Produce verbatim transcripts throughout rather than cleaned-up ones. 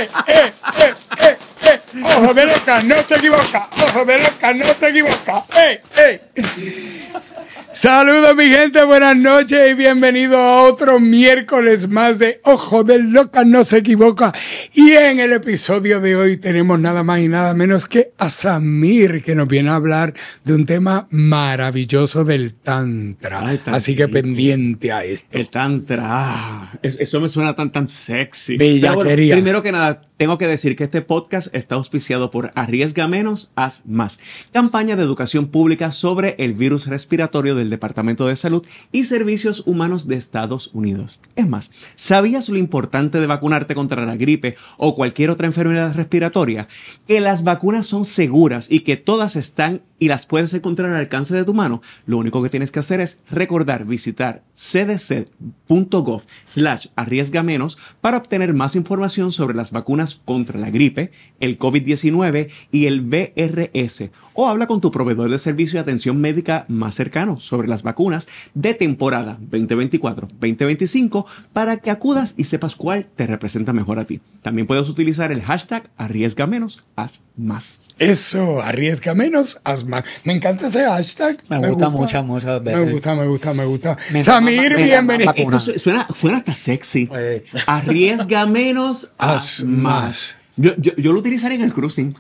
eh, eh, eh, eh, eh. Ojo de loca, no se equivoca. Ojo de loca, no se equivoca. ¡Eh, eh! Saludos mi gente, buenas noches y bienvenido a otro miércoles más de Ojo de Loca no se equivoca. Y en el episodio de hoy tenemos nada más y nada menos que a Samir, que nos viene a hablar de un tema maravilloso del Tantra. Ay, así que pendiente a esto. El Tantra, ah, eso me suena tan tan sexy. Bellaquería. Bueno, primero que nada, tengo que decir que este podcast está auspiciado por Arriesga Menos, Haz Más, campaña de educación pública sobre el virus respiratorio del Departamento de Salud y Servicios Humanos de Estados Unidos. Es más, ¿sabías lo importante de vacunarte contra la gripe o cualquier otra enfermedad respiratoria? Que las vacunas son seguras y que todas están y las puedes encontrar al alcance de tu mano. Lo único que tienes que hacer es recordar visitar cdc.gov slash arriesga menos para obtener más información sobre las vacunas contra la gripe, el COVID diecinueve y el V R S. O habla con tu proveedor de servicio de atención médica más cercano sobre las vacunas de temporada veinte veinticuatro veinte veinticinco para que acudas y sepas cuál te representa mejor a ti. También puedes utilizar el hashtag arriesga menos, haz más. Eso, arriesga menos, haz más. Me encanta ese hashtag. Me, me gusta, gusta mucho, muchas veces. Me gusta, me gusta, me gusta. Me Samir, me bienvenido. Esto suena, suena hasta sexy. Eh. Arriesga menos, haz, haz más. más. Yo, yo, yo lo utilizaría en el cruising.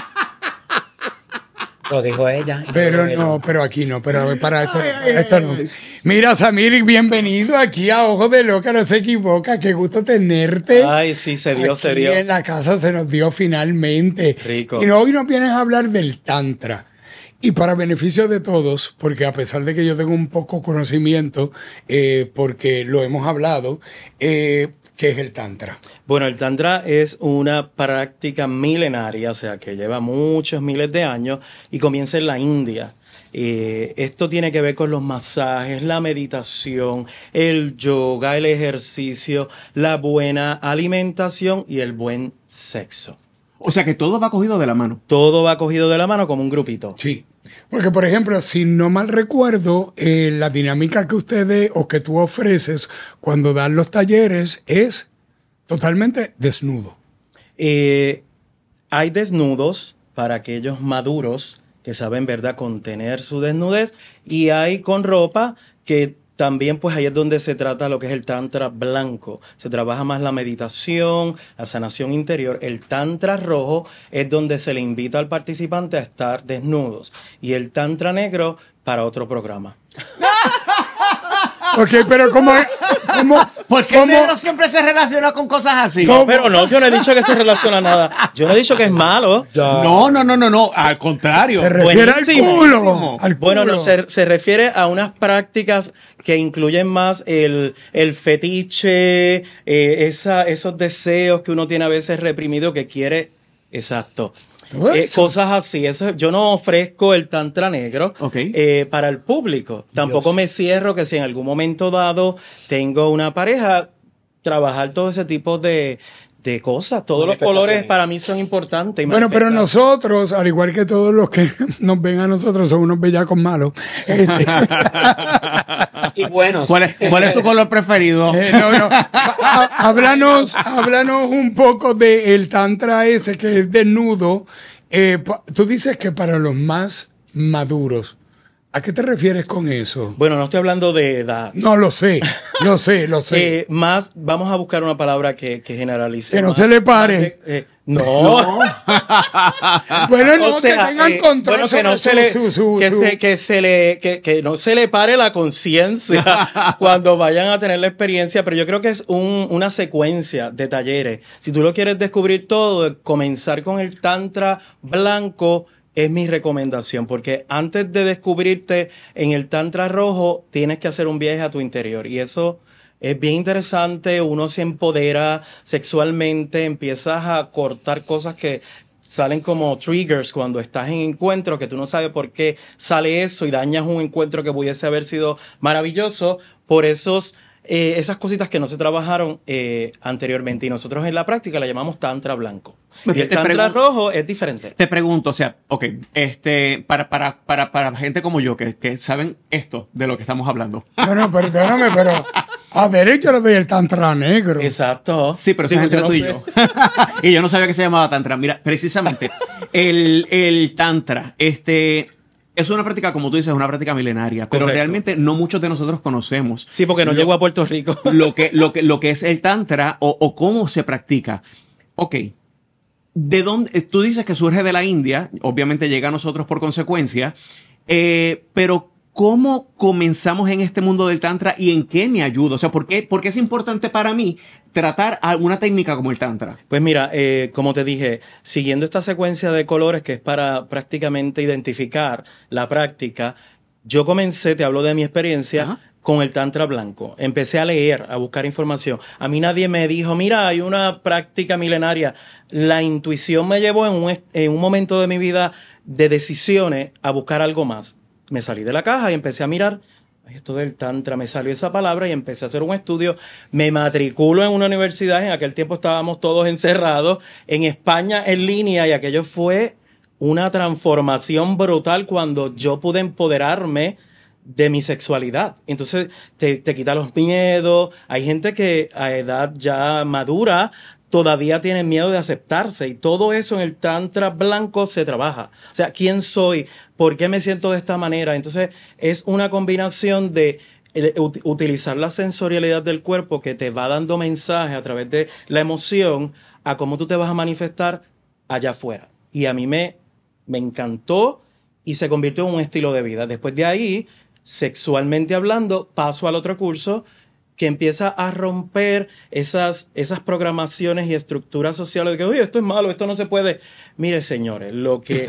Lo dijo ella. Pero no, pero aquí no, pero para esto, para esto no. Mira, Samir, bienvenido aquí a Ojo de Loca, no se equivoca, qué gusto tenerte. Ay, sí, se dio, aquí se dio. En la casa se nos dio finalmente. Rico. Y hoy nos vienes a hablar del Tantra. Y para beneficio de todos, porque a pesar de que yo tengo un poco conocimiento, eh, porque lo hemos hablado, eh, ¿qué es el Tantra? Bueno, el Tantra es una práctica milenaria, o sea, que lleva muchos miles de años y comienza en la India. Eh, esto tiene que ver con los masajes, la meditación, el yoga, el ejercicio, la buena alimentación y el buen sexo. O sea que todo va cogido de la mano. Todo va cogido de la mano como un grupito. Sí. Porque, por ejemplo, si no mal recuerdo, eh, la dinámica que ustedes o que tú ofreces cuando dan los talleres es totalmente desnudo. Eh, hay desnudos para aquellos maduros que saben, ¿verdad?, contener su desnudez, y hay con ropa que también, pues ahí es donde se trata lo que es el Tantra blanco. Se trabaja más la meditación, la sanación interior. El Tantra rojo es donde se le invita al participante a estar desnudos. Y el Tantra negro para otro programa. Ok, pero ¿cómo? ¿Cómo? Porque el negro siempre se relaciona con cosas así. No, pero no, yo no he dicho que se relaciona a nada. Yo no he dicho que es malo. No, no, no, no, no. Al contrario. Se refiere al culo. Al bueno, culo. no, se, se refiere a unas prácticas que incluyen más el, el fetiche, eh, esa, esos deseos que uno tiene a veces reprimido que quiere. Exacto. Eh, cosas así. Eso, yo no ofrezco el Tantra negro okay. eh, para el público. Tampoco Dios. Me cierro que si en algún momento dado tengo una pareja, trabajar todo ese tipo de, de cosas. Todos los colores para mí son importantes. Bueno, pero nosotros, al igual que todos los que nos ven a nosotros, son unos bellacos malos. Este. Y buenos. ¿Cuál es, cuál es tu color preferido? Eh, no, no. Háblanos, háblanos un poco del Tantra ese que es desnudo. Eh, tú dices que para los más maduros. ¿A qué te refieres con eso? Bueno, no estoy hablando de edad. No, lo sé, lo sé, lo sé. Eh, más, vamos a buscar una palabra que, que generalice. Que no más, se le pare. Eh, eh, no. no. Bueno, no, o sea, que tengan eh, control bueno, que no su, se le, su, su, que, su. Se, que se le, que, que no se le pare la conciencia cuando vayan a tener la experiencia, pero yo creo que es un, una secuencia de talleres. Si tú lo quieres descubrir todo, comenzar con el Tantra blanco es mi recomendación, porque antes de descubrirte en el Tantra rojo, tienes que hacer un viaje a tu interior. Y eso es bien interesante, uno se empodera sexualmente, empiezas a cortar cosas que salen como triggers cuando estás en encuentro, que tú no sabes por qué sale eso y dañas un encuentro que pudiese haber sido maravilloso por esos eh, esas cositas que no se trabajaron eh, anteriormente. Y nosotros en la práctica la llamamos tantra blanco. Te- Y el te tantra pregun- rojo es diferente. Te pregunto, o sea, ok, este, para, para, para, para gente como yo que, que saben esto de lo que estamos hablando. No, no, perdóname, pero a ver, yo le veía el tantra negro. Exacto. Sí, pero eso es Digo, entre yo tú no y sé. yo. Y yo no sabía que se llamaba tantra. Mira, precisamente, el, el tantra, este, es una práctica, como tú dices, es una práctica milenaria, pero Correcto. realmente no muchos de nosotros conocemos. Sí, porque no lo, llegó a Puerto Rico. lo que, lo que, lo que es el tantra o, o cómo se practica. Ok. ¿De dónde? Tú dices que surge de la India, obviamente llega a nosotros por consecuencia, eh, pero ¿cómo comenzamos en este mundo del tantra y en qué me ayuda? O sea, ¿por qué, por qué es importante para mí tratar alguna técnica como el tantra? Pues mira, eh, como te dije, siguiendo esta secuencia de colores que es para prácticamente identificar la práctica, yo comencé, te hablo de mi experiencia, Ajá. con el tantra blanco. Empecé a leer, a buscar información. A mí nadie me dijo, mira, hay una práctica milenaria. La intuición me llevó en un, est- en un momento de mi vida de decisiones a buscar algo más. Me salí de la caja y empecé a mirar. Ay, esto del tantra, me salió esa palabra y empecé a hacer un estudio. Me matriculo en una universidad. En aquel tiempo estábamos todos encerrados. En España en línea y aquello fue una transformación brutal cuando yo pude empoderarme de mi sexualidad. Entonces te, te quita los miedos. Hay gente que a edad ya madura todavía tiene miedo de aceptarse y todo eso en el tantra blanco se trabaja. O sea, ¿quién soy? ¿Por qué me siento de esta manera? Entonces es una combinación de eh, ut- utilizar la sensorialidad del cuerpo que te va dando mensajes a través de la emoción a cómo tú te vas a manifestar allá afuera. Y a mí me, me encantó y se convirtió en un estilo de vida. Después de ahí, sexualmente hablando, paso al otro curso que empieza a romper esas, esas programaciones y estructuras sociales de que, oye, esto es malo, esto no se puede. Mire, señores, lo que,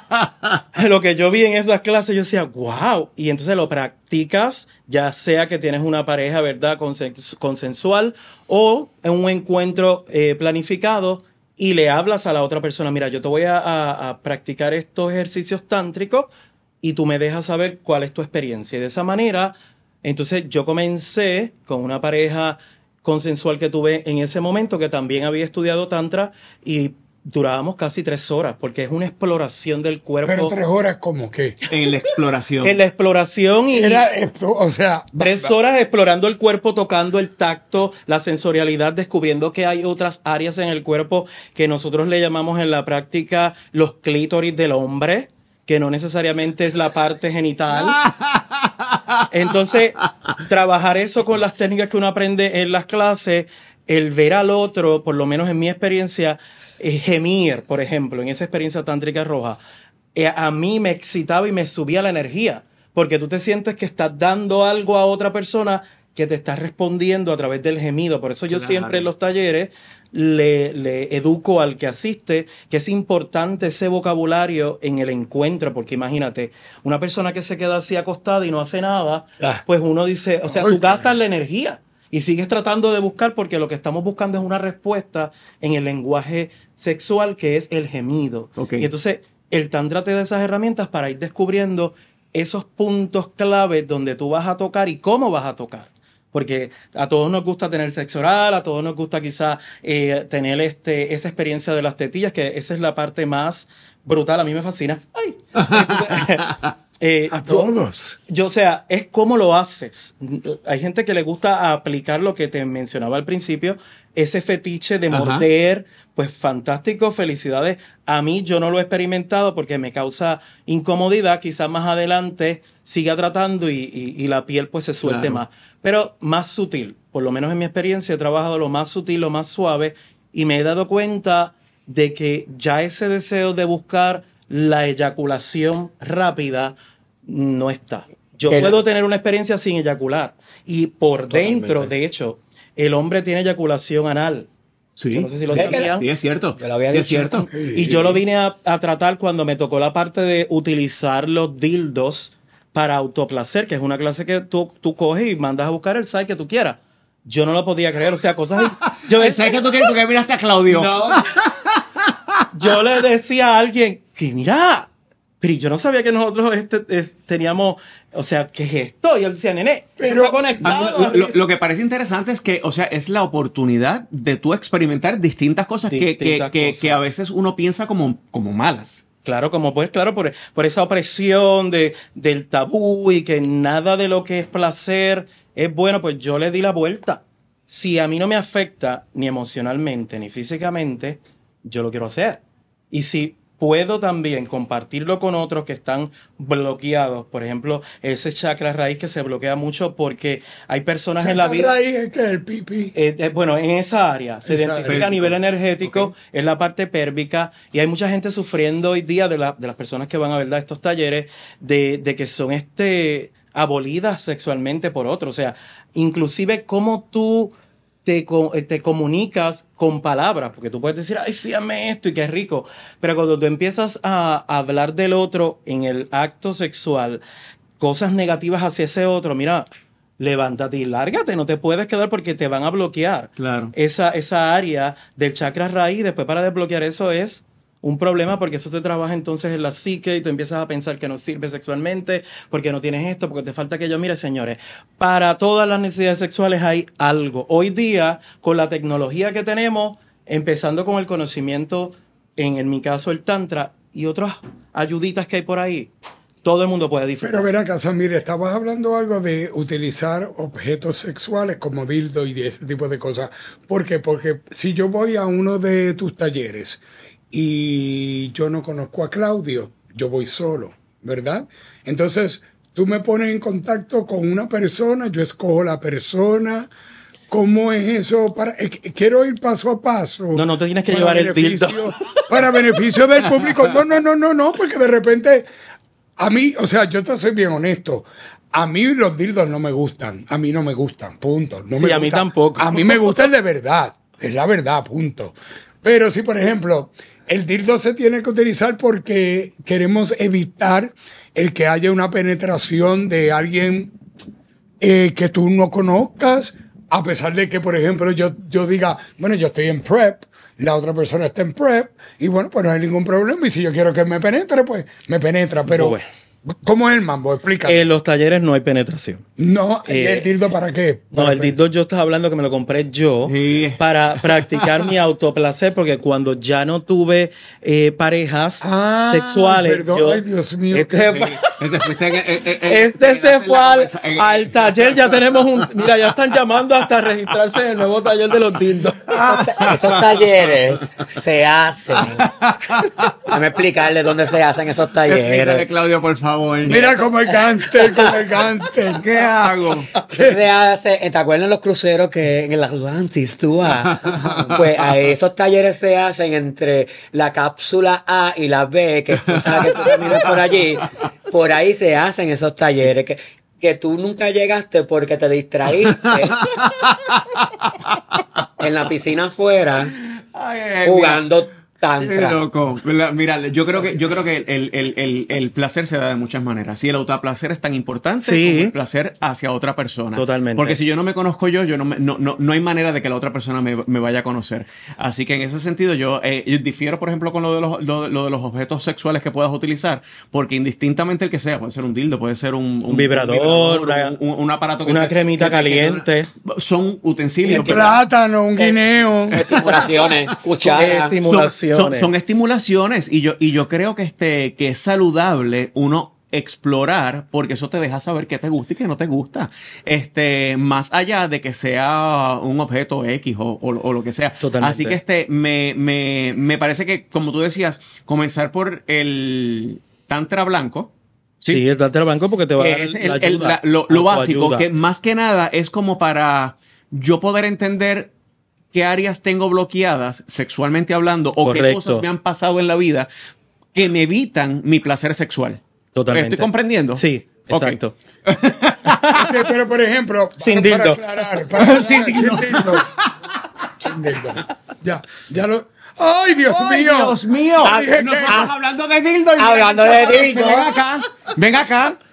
lo que yo vi en esas clases, yo decía, wow. Y entonces lo practicas, ya sea que tienes una pareja, ¿verdad?, Consen- consensual o en un encuentro eh, planificado y le hablas a la otra persona, mira, yo te voy a, a- a practicar estos ejercicios tántricos y tú me dejas saber cuál es tu experiencia. Y de esa manera, entonces yo comencé con una pareja consensual que tuve en ese momento, que también había estudiado tantra, y durábamos casi tres horas, porque es una exploración del cuerpo. Pero tres horas como que. En la exploración. En la exploración y Era esto, o sea. tres horas explorando el cuerpo, tocando el tacto, la sensorialidad, descubriendo que hay otras áreas en el cuerpo que nosotros le llamamos en la práctica los clítoris del hombre, que no necesariamente es la parte genital. Entonces, trabajar eso con las técnicas que uno aprende en las clases, el ver al otro, por lo menos en mi experiencia, eh, gemir, por ejemplo, en esa experiencia tántrica roja, eh, a mí me excitaba y me subía la energía, porque tú te sientes que estás dando algo a otra persona que te está respondiendo a través del gemido. Por eso yo Claro. siempre en los talleres le, le educo al que asiste que es importante ese vocabulario en el encuentro, porque imagínate, una persona que se queda así acostada y no hace nada, Ah. pues uno dice, o sea, Ay, tú gastas la energía y sigues tratando de buscar, porque lo que estamos buscando es una respuesta en el lenguaje sexual, que es el gemido. Ok. Y entonces el tantra te da esas herramientas para ir descubriendo esos puntos clave donde tú vas a tocar y cómo vas a tocar. Porque a todos nos gusta tener sexo oral, a todos nos gusta quizá eh, tener este, esa experiencia de las tetillas, que esa es la parte más brutal. A mí me fascina. ¡Ay! Entonces, eh, A yo- todos. Yo, o sea, es cómo lo haces. Hay gente que le gusta aplicar lo que te mencionaba al principio, ese fetiche de Ajá. morder, pues fantástico, felicidades. A mí yo no lo he experimentado porque me causa incomodidad, quizás más adelante siga tratando y, y- y la piel pues se suelte Claro. más. Pero más sutil, por lo menos en mi experiencia he trabajado lo más sutil, lo más suave, y me he dado cuenta de que ya ese deseo de buscar la eyaculación rápida no está. Yo Pero- puedo tener una experiencia sin eyacular. Y por Totalmente. dentro, de hecho, el hombre tiene eyaculación anal. Sí. Yo no sé si lo ¿Ves que sabían. Sí, es cierto. Yo lo había Sí, es dicho. cierto. Y yo lo vine a, a tratar cuando me tocó la parte de utilizar los dildos para autoplacer, que es una clase que tú, tú coges y mandas a buscar el site que tú quieras. Yo no lo podía creer, o sea, cosas... Yo, ¿Sabes qué tú quieres? Porque miraste a Claudio. No. Yo le decía a alguien que, mira, pero yo no sabía que nosotros este, es- teníamos o sea, ¿qué es esto? Y él decía, nene, Pero- pero conectado. Lo, lo- lo que parece interesante es que, o sea, es la oportunidad de tú experimentar distintas cosas, que, que, Distintas que, cosas. que a veces uno piensa como, como malas. Claro, como pues, claro, por, por esa opresión de, del tabú y que nada de lo que es placer es bueno, pues yo le di la vuelta. Si a mí no me afecta ni emocionalmente ni físicamente, yo lo quiero hacer. Y si puedo también compartirlo con otros que están bloqueados, por ejemplo, ese chakra raíz que se bloquea mucho porque hay personas en la vida... Raíz es que el pipí. Eh, eh, bueno, en esa área se Esa identifica área. a nivel energético, Ok. es la parte pérvica, y hay mucha gente sufriendo hoy día de, la- de las personas que van a verdad estos talleres de, de que son este abolidas sexualmente por otros. O sea, inclusive cómo tú te, co- eh, te comunicas con palabras, porque tú puedes decir, ay, sí, hazme esto y qué rico, pero cuando tú empiezas a, a hablar del otro en el acto sexual, cosas negativas hacia ese otro, mira, levántate y lárgate, no te puedes quedar porque te van a bloquear. Claro. Esa, esa área del chakra raíz, después para desbloquear eso es un problema porque eso te trabaja entonces en la psique y tú empiezas a pensar que no sirve sexualmente porque no tienes esto, porque te falta aquello. Mire, señores, para todas las necesidades sexuales hay algo. Hoy día, con la tecnología que tenemos, empezando con el conocimiento, en, en mi caso el tantra y otras ayuditas que hay por ahí, todo el mundo puede disfrutar. Pero ven acá, Samir, estabas hablando algo de utilizar objetos sexuales como dildo y de ese tipo de cosas. ¿Por qué? Porque si yo voy a uno de tus talleres y yo no conozco a Claudio, yo voy solo, ¿verdad? Entonces, tú me pones en contacto con una persona, yo escojo la persona. ¿Cómo es eso? Para, eh, quiero ir paso a paso. No, no te tienes que para llevar el beneficio- dildo. Para beneficio del público. No, no, no, no, no, porque de repente, a mí, o sea, yo te soy bien honesto. A mí los dildos no me gustan. A mí no me gustan, punto. No Sí, me a mí gusta. tampoco. A mí me gusta el de verdad. Es la verdad, punto. Pero si, por ejemplo, el dildo se tiene que utilizar porque queremos evitar el que haya una penetración de alguien eh, que tú no conozcas, a pesar de que, por ejemplo, yo, yo diga, bueno, yo estoy en prep, la otra persona está en prep, y bueno, pues no hay ningún problema, y si yo quiero que me penetre, pues me penetra, pero Bueno. ¿cómo es el mambo? Explícame. En los talleres no hay penetración. no, ¿y eh, el dildo para qué? No, Para el pe- dildo yo estaba hablando que me lo compré yo Sí. para practicar mi autoplacer, porque cuando ya no tuve eh, parejas Ah, sexuales, perdón, yo- ay, Dios mío, este, qué- fue- Este, fuiste en- en- en- en- este se en fue la al, cabeza, en- al taller, ya tenemos un, mira, ya están llamando hasta registrarse en el nuevo taller de los dildos. Esos talleres se hacen. Déjame explicarle dónde se hacen esos Explícale, talleres. Claudio, por favor. Mira como el gánster, como el gánster. ¿Qué hago? Eso se hace, ¿te acuerdas los cruceros que en el Atlantis tú vas? Pues a esos talleres se hacen entre la cápsula A y la B, que tú sabes que tú caminas por allí. Por ahí se hacen esos talleres que, que tú nunca llegaste porque te distraíste en la piscina afuera Ay, ay, jugando Qué tantra. loco. Mira, mira, yo creo que, yo creo que el, el, el, el placer se da de muchas maneras. Y el autoplacer es tan importante Sí. como el placer hacia otra persona. Totalmente. Porque si yo no me conozco yo, yo no, me- no, no, no hay manera de que la otra persona me, me vaya a conocer. Así que en ese sentido yo, eh, yo difiero, por ejemplo, con lo de, los, lo, lo de los objetos sexuales que puedas utilizar, porque indistintamente el que sea, puede ser un dildo, puede ser un, Un vibrador, una- un, un- un aparato que una te- cremita que te- caliente. que- son utensilios. Un plátano, un guineo. Estimulaciones, cuchara. Estim- son, Estimulaciones. son, son estimulaciones y yo, y yo creo que, este, que es saludable uno explorar porque eso te deja saber qué te gusta y qué no te gusta. Este, más allá de que sea un objeto X o, o, o lo que sea. Totalmente. Así que este, me, me, me parece que, como tú decías, comenzar por el tantra blanco. Sí, el tantra blanco porque te va a dar Que es la el- el- ayuda, la- lo, lo básico, autoayuda. que más que nada es como para yo poder entender qué áreas tengo bloqueadas sexualmente hablando o qué Correcto. cosas me han pasado en la vida que me evitan mi placer sexual. Totalmente. ¿Estoy comprendiendo? Sí, Ok. exacto. Ok, pero por ejemplo, Sin para, para dildo. aclarar, para aclarar, Sin sin dildo. dildo. Sin dildo. Ya, ya lo. ¡Ay, Dios ¡Ay, mío! Dios mío! Ah, dije Nosotros que- hablando de dildo. y- Hablando de dildo. Ven acá. Ven acá.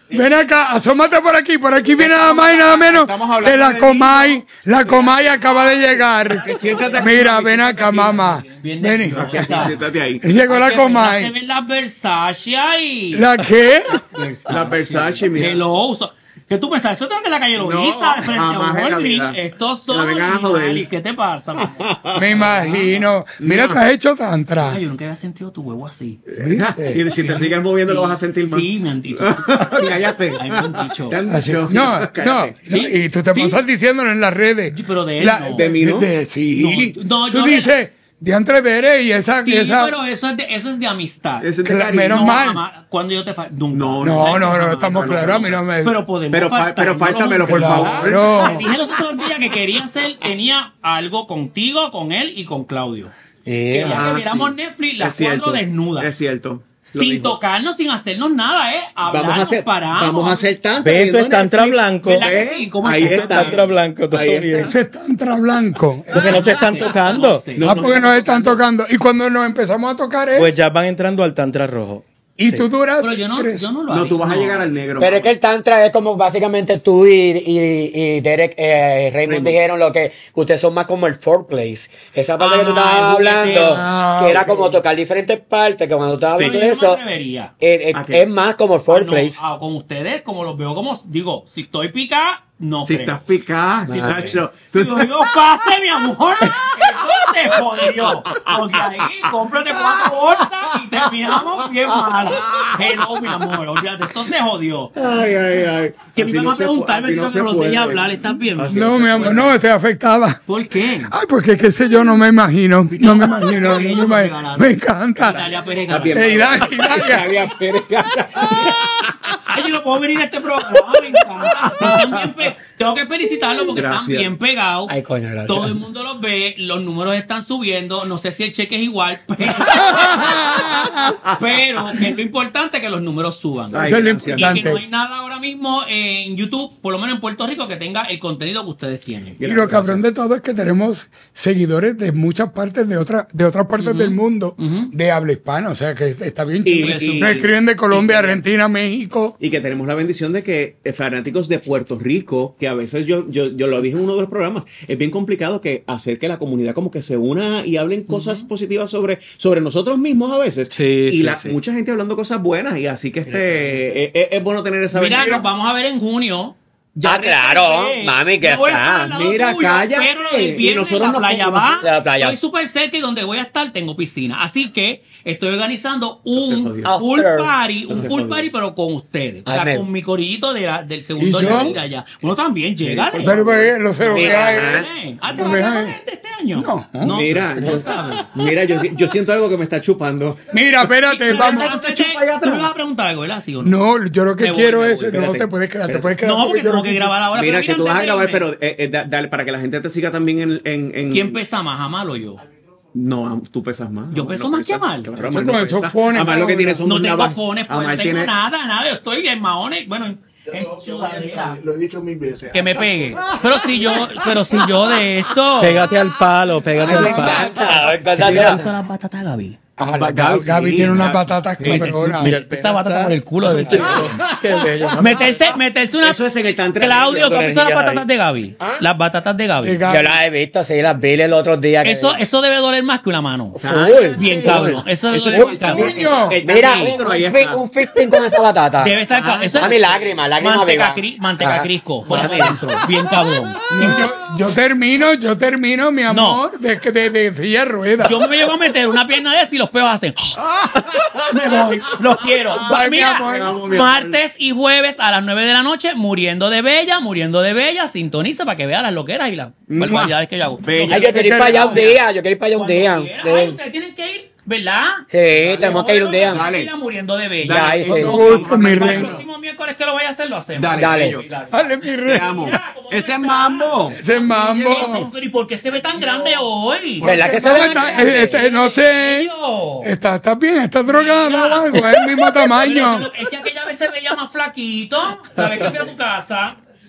Ven acá, asómate por aquí. Por aquí viene nada más y nada menos de la Comay. La Comay acaba de llegar. Mira, ven acá, mamá. Bien Ven. nerviosa. Siéntate ahí. Llegó la Se Comay. ven las Versace ahí. ¿La qué? La Versace, mira. Hello. so- ¿Qué tú pensás? ¿Esto es de la calle Loíza? No, de frente a jamás en la Walgreens. vida. Estos Que me son vengan a joder. originales. ¿Qué te pasa? mamá? Me imagino. Mira, tú has hecho tantra. Ay, yo nunca había sentido tu huevo así. Y si te sigues moviendo lo vas a sentir más. Sí, me han dicho. Cállate. Ay, me han dicho. Te han Así- dicho. No, no, Cállate. no, y tú te Sí. pasas diciéndolo en las redes. Sí, pero de él La- no. ¿De mí no? de- sí. No, no, tú yo- dices, diantre de eres y esa... Sí, esa pero eso es de, eso es de amistad. Ese es de Cla- cariño. menos No, mal. mamá, cuando yo te fa- nunca. No, no, no, no, jamás, estamos jamás, claros, a mí no me... Pero podemos Pero fa- faltar, pero no fáltamelo, por nunca. favor. Claro. Le dije los otros días que quería hacer, tenía algo contigo, con él y con Claudio. Yeah. Quería Ah, que viéramos sí. Netflix las Es cierto. cuatro desnudas. Es cierto. Lo Sin dijo. tocarnos, sin hacernos nada, ¿eh? Hablarnos, Vamos a hacer, paramos. vamos a hacer tanto. Ve, eso viendo es tantra Netflix. blanco. ¿Verdad que ¿Ve? sí? ¿Cómo Ahí está? Eso es tantra blanco, todo Ahí está. bien. Ese es tantra blanco. Porque no se están tocando. No sé. Ah, porque nos están tocando. Y cuando nos empezamos a tocar es... Pues ya van entrando al tantra rojo. y sí. tú duras... Pero yo no, tres- yo no lo No, haría. tú vas a llegar al negro. Pero es que el tantra es como básicamente tú y, y, y Derek, eh, Raymond, Raymond. dijeron lo que, que ustedes son más como el foreplay. Esa parte que tú Ah, estabas el hablando, jugueteo. Ah, que era ok. como tocar diferentes partes, que cuando tú estabas Sí. hablando Yo de no me eso, atrevería. eh, eh, ¿A qué? es más como el Ah, foreplay. no, ah, con ustedes, como los veo, como digo, si estoy picada, no Si creo. estás picada, si Madre. Nacho. Si lo digo, pase, mi amor, esto te jodió. Porque ahí, cómprate cuatro bolsas y terminamos bien mal. Hello, mi amor, olvídate, esto se jodió. Ay, ay, ay. Que me Así iban no a se preguntar, pu- me así no dijo se que los puede. dejé hablar, ¿estás bien? Así No, se mi amor, puede. no, estoy afectada. ¿Por qué? Ay, porque qué sé yo, no me imagino. No me imagino, no me imagino. Me encanta. Italia Pérez Está bien, Ey, Galán. Italia, Italia. Italia Pérez. Ay, yo no puedo venir a este programa, me encanta. Están bien pe- Tengo que felicitarlos porque están Gracias. bien pegados. Ay, coño, gracias. Todo el mundo los ve, los números están subiendo. No sé si el cheque es igual, pero, pero que es lo importante que los números suban. Ay, Eso es lo gracias. Y que no importante. hay nada ahora mismo en YouTube, por lo menos en Puerto Rico, que tenga el contenido que ustedes tienen. Y lo cabrón de todo es que tenemos seguidores de muchas partes de otras de otras partes del mundo de habla hispana, o sea que está bien Y- chido. y- Nos escriben de Colombia, Argentina, México. Y que tenemos la bendición de que eh, fanáticos de Puerto Rico, que a veces yo, yo, yo lo dije en uno de los programas, es bien complicado que hacer que la comunidad como que se una y hablen cosas positivas sobre, sobre nosotros mismos a veces. Sí, y sí, la, sí. mucha gente hablando cosas buenas, y así que este eh, eh, es bueno tener esa Mira, bendición. nos vamos a ver en junio. Ah, claro, reservé. mami, que Yo voy a está. estar al lado Mira, tuyo, cállate. Pero el Y viernes nosotros la nos playa ponemos- va. La playa. Estoy súper cerca y donde voy a estar tengo piscina. Así que estoy organizando Entonces, un jodido. pool After. party, un Entonces, pool jodido. party, pero con ustedes. O sea, Ay, me- con mi corillito de la- del segundo ¿Y yo? nivel de allá. Bueno, también, llegale. Pero pues, lo sé, lo que Mira, hay. Eh, Ah, ¿te No vas me a dejes. ver gente este año? No. Mira, no yo, sabes. mira yo, yo siento algo que me está chupando. Mira, espérate, Pero vamos. antes de- Tú me vas a preguntar algo, ¿verdad? ¿Sí o no? No, yo lo que Me voy, quiero me es, voy, no espérate. te puedes quedar, te puedes quedar. No, porque yo tengo lo que grabar ahora. Mira, pero que tú vas a antes de grabar, irme, pero eh, eh, da- dale para que la gente te siga también en... en, en- ¿Quién pesa más, Amal o yo? No, tú pesas más. Yo Amal peso no más que pesa. Amal. Claro, Eso Amal con no esos pesa. fones, Amal lo que no, tiene son No una tengo ba- fones, pues no Amal tengo tiene- nada, nada. Yo estoy en maones, bueno, en, en sudadera. Lo he dicho mil veces. Que me pegue. Pero si yo, pero si yo de esto. Pégate al palo, pégate al palo. Ah, me encanta, ¿Te mira. gustan las batatas, Gaby? Ah, Gaby, Gaby, Gaby sí, tiene unas Gaby. patatas cabronas. Mira, el Esta batata por el culo de este. Qué bello. Meterse, meterse una. Eso es en el tantra. Claudio, ¿tú has visto las energías batatas ahí. de Gaby? Las batatas de De Gaby. Gaby. Yo las he visto, sí, las vi el otro día. que- Eso, eso debe doler más que una mano. Full. Bien cabrón. Eso debe Eso doler es más cabrón. Coño. El Mira, tantra negro, ahí un, fi- está. un fifteen con esa batata. Debe estar cabrón. Eso es A mi lágrima, lágrima manteca, viva. cri- manteca Ajá. crisco por Mami. adentro. Bien cabrón. Yo, yo termino, yo termino, mi amor, de, de, de silla de ruedas. Yo me llego a meter una pierna de esa y los peos hacen. Me voy. Los quiero. Bye, mi Mira, amor. Vamos, mi amor. martes y jueves a las nueve de la noche, muriendo de bella, muriendo de bella. Sintoniza para que vea las loqueras y las barbaridades que yo hago. Bella. Ay, yo quiero ir para allá un día, yo quiero ir para allá un Cuando día. quiera. Sí. Ay, ustedes tienen que ir, ¿verdad? Sí, tenemos que ir un día. Dale. Dale. Muriendo de bella. Dale, Con sí. gusto, mi Para el reina. próximo miércoles que lo vaya a hacer, lo hacemos. Dale, Dale. bello. Dale, mi Te rey. amo. Mira, como Ese es está. mambo. Ese mambo. Eso, pero ¿y por qué se ve tan grande hoy? ¿Verdad que se No, ve? está- eh, este, no sé. Tío. Está, está bien, está drogado o algo, es el mismo tamaño. Pero, pero es que aquella vez se veía más flaquito. La vez que fui a tu casa.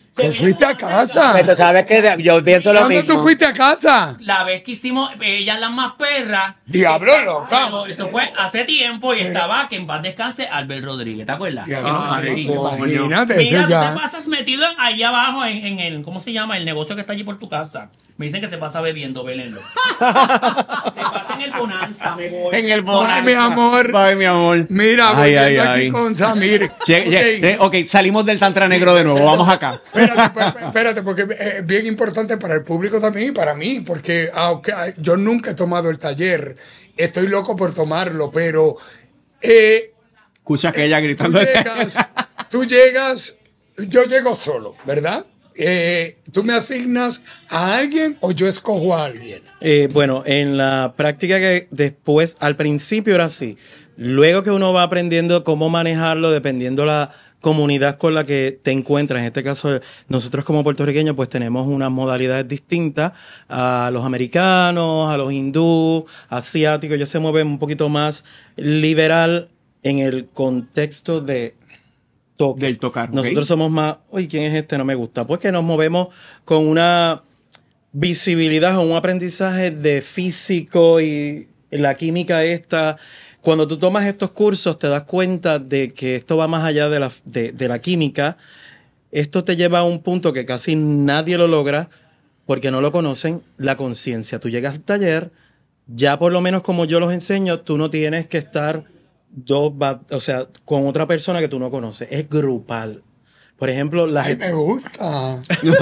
Se Tú viene fuiste a con una casa. Pero tú sabes que de- yo pienso lo ¿Cuándo mismo. tú fuiste a casa? La vez que hicimos Ellas las más perras. Diablo, Eso- loca. Eso fue hace tiempo y estaba que en paz descanse Albert Rodríguez, ¿te acuerdas? Diablo, Que nos Ay, dijo. coño. Imagínate, Mira, eso tú ya. te pasas metido en- allá abajo en, en el, ¿cómo se llama? El negocio que está allí por tu casa. Me dicen que se pasa bebiendo, vélenlo. Se pasa en el Bonanza, me voy. En el Ay, bonanza. mi amor. Ay, mi amor. Mira, Ay, ay, volviendo aquí ay. con Samir. Che- che- Ok. eh, ok, salimos del tantra negro de nuevo. Vamos acá. Espérate, pues, espérate, porque es bien importante para el público también y para mí, porque aunque yo nunca he tomado el taller, estoy loco por tomarlo, pero eh, Escucha a aquella tú gritando. llegas, tú llegas, yo llego solo, ¿verdad? Eh, ¿Tú me asignas a alguien o yo escojo a alguien? Eh, bueno, en la práctica que después, al principio era así. Luego que uno va aprendiendo cómo manejarlo, dependiendo la comunidad con la que te encuentras. En este caso, nosotros como puertorriqueños, pues tenemos unas modalidades distintas a los americanos, a los hindú, asiáticos. Ellos se mueven un poquito más liberal en el contexto de toque. Del tocar, ok. Nosotros somos más, uy, ¿quién es este? No me gusta. Pues que nos movemos con una visibilidad o un aprendizaje de físico y la química esta. Cuando tú tomas estos cursos te das cuenta de que esto va más allá de la, de, de la química. Esto te lleva a un punto que casi nadie lo logra porque no lo conocen, la conciencia. Tú llegas al taller, ya por lo menos como yo los enseño, tú no tienes que estar dos, ba- o sea, con otra persona que tú no conoces. Es grupal. Por ejemplo, las, Ay, me gusta.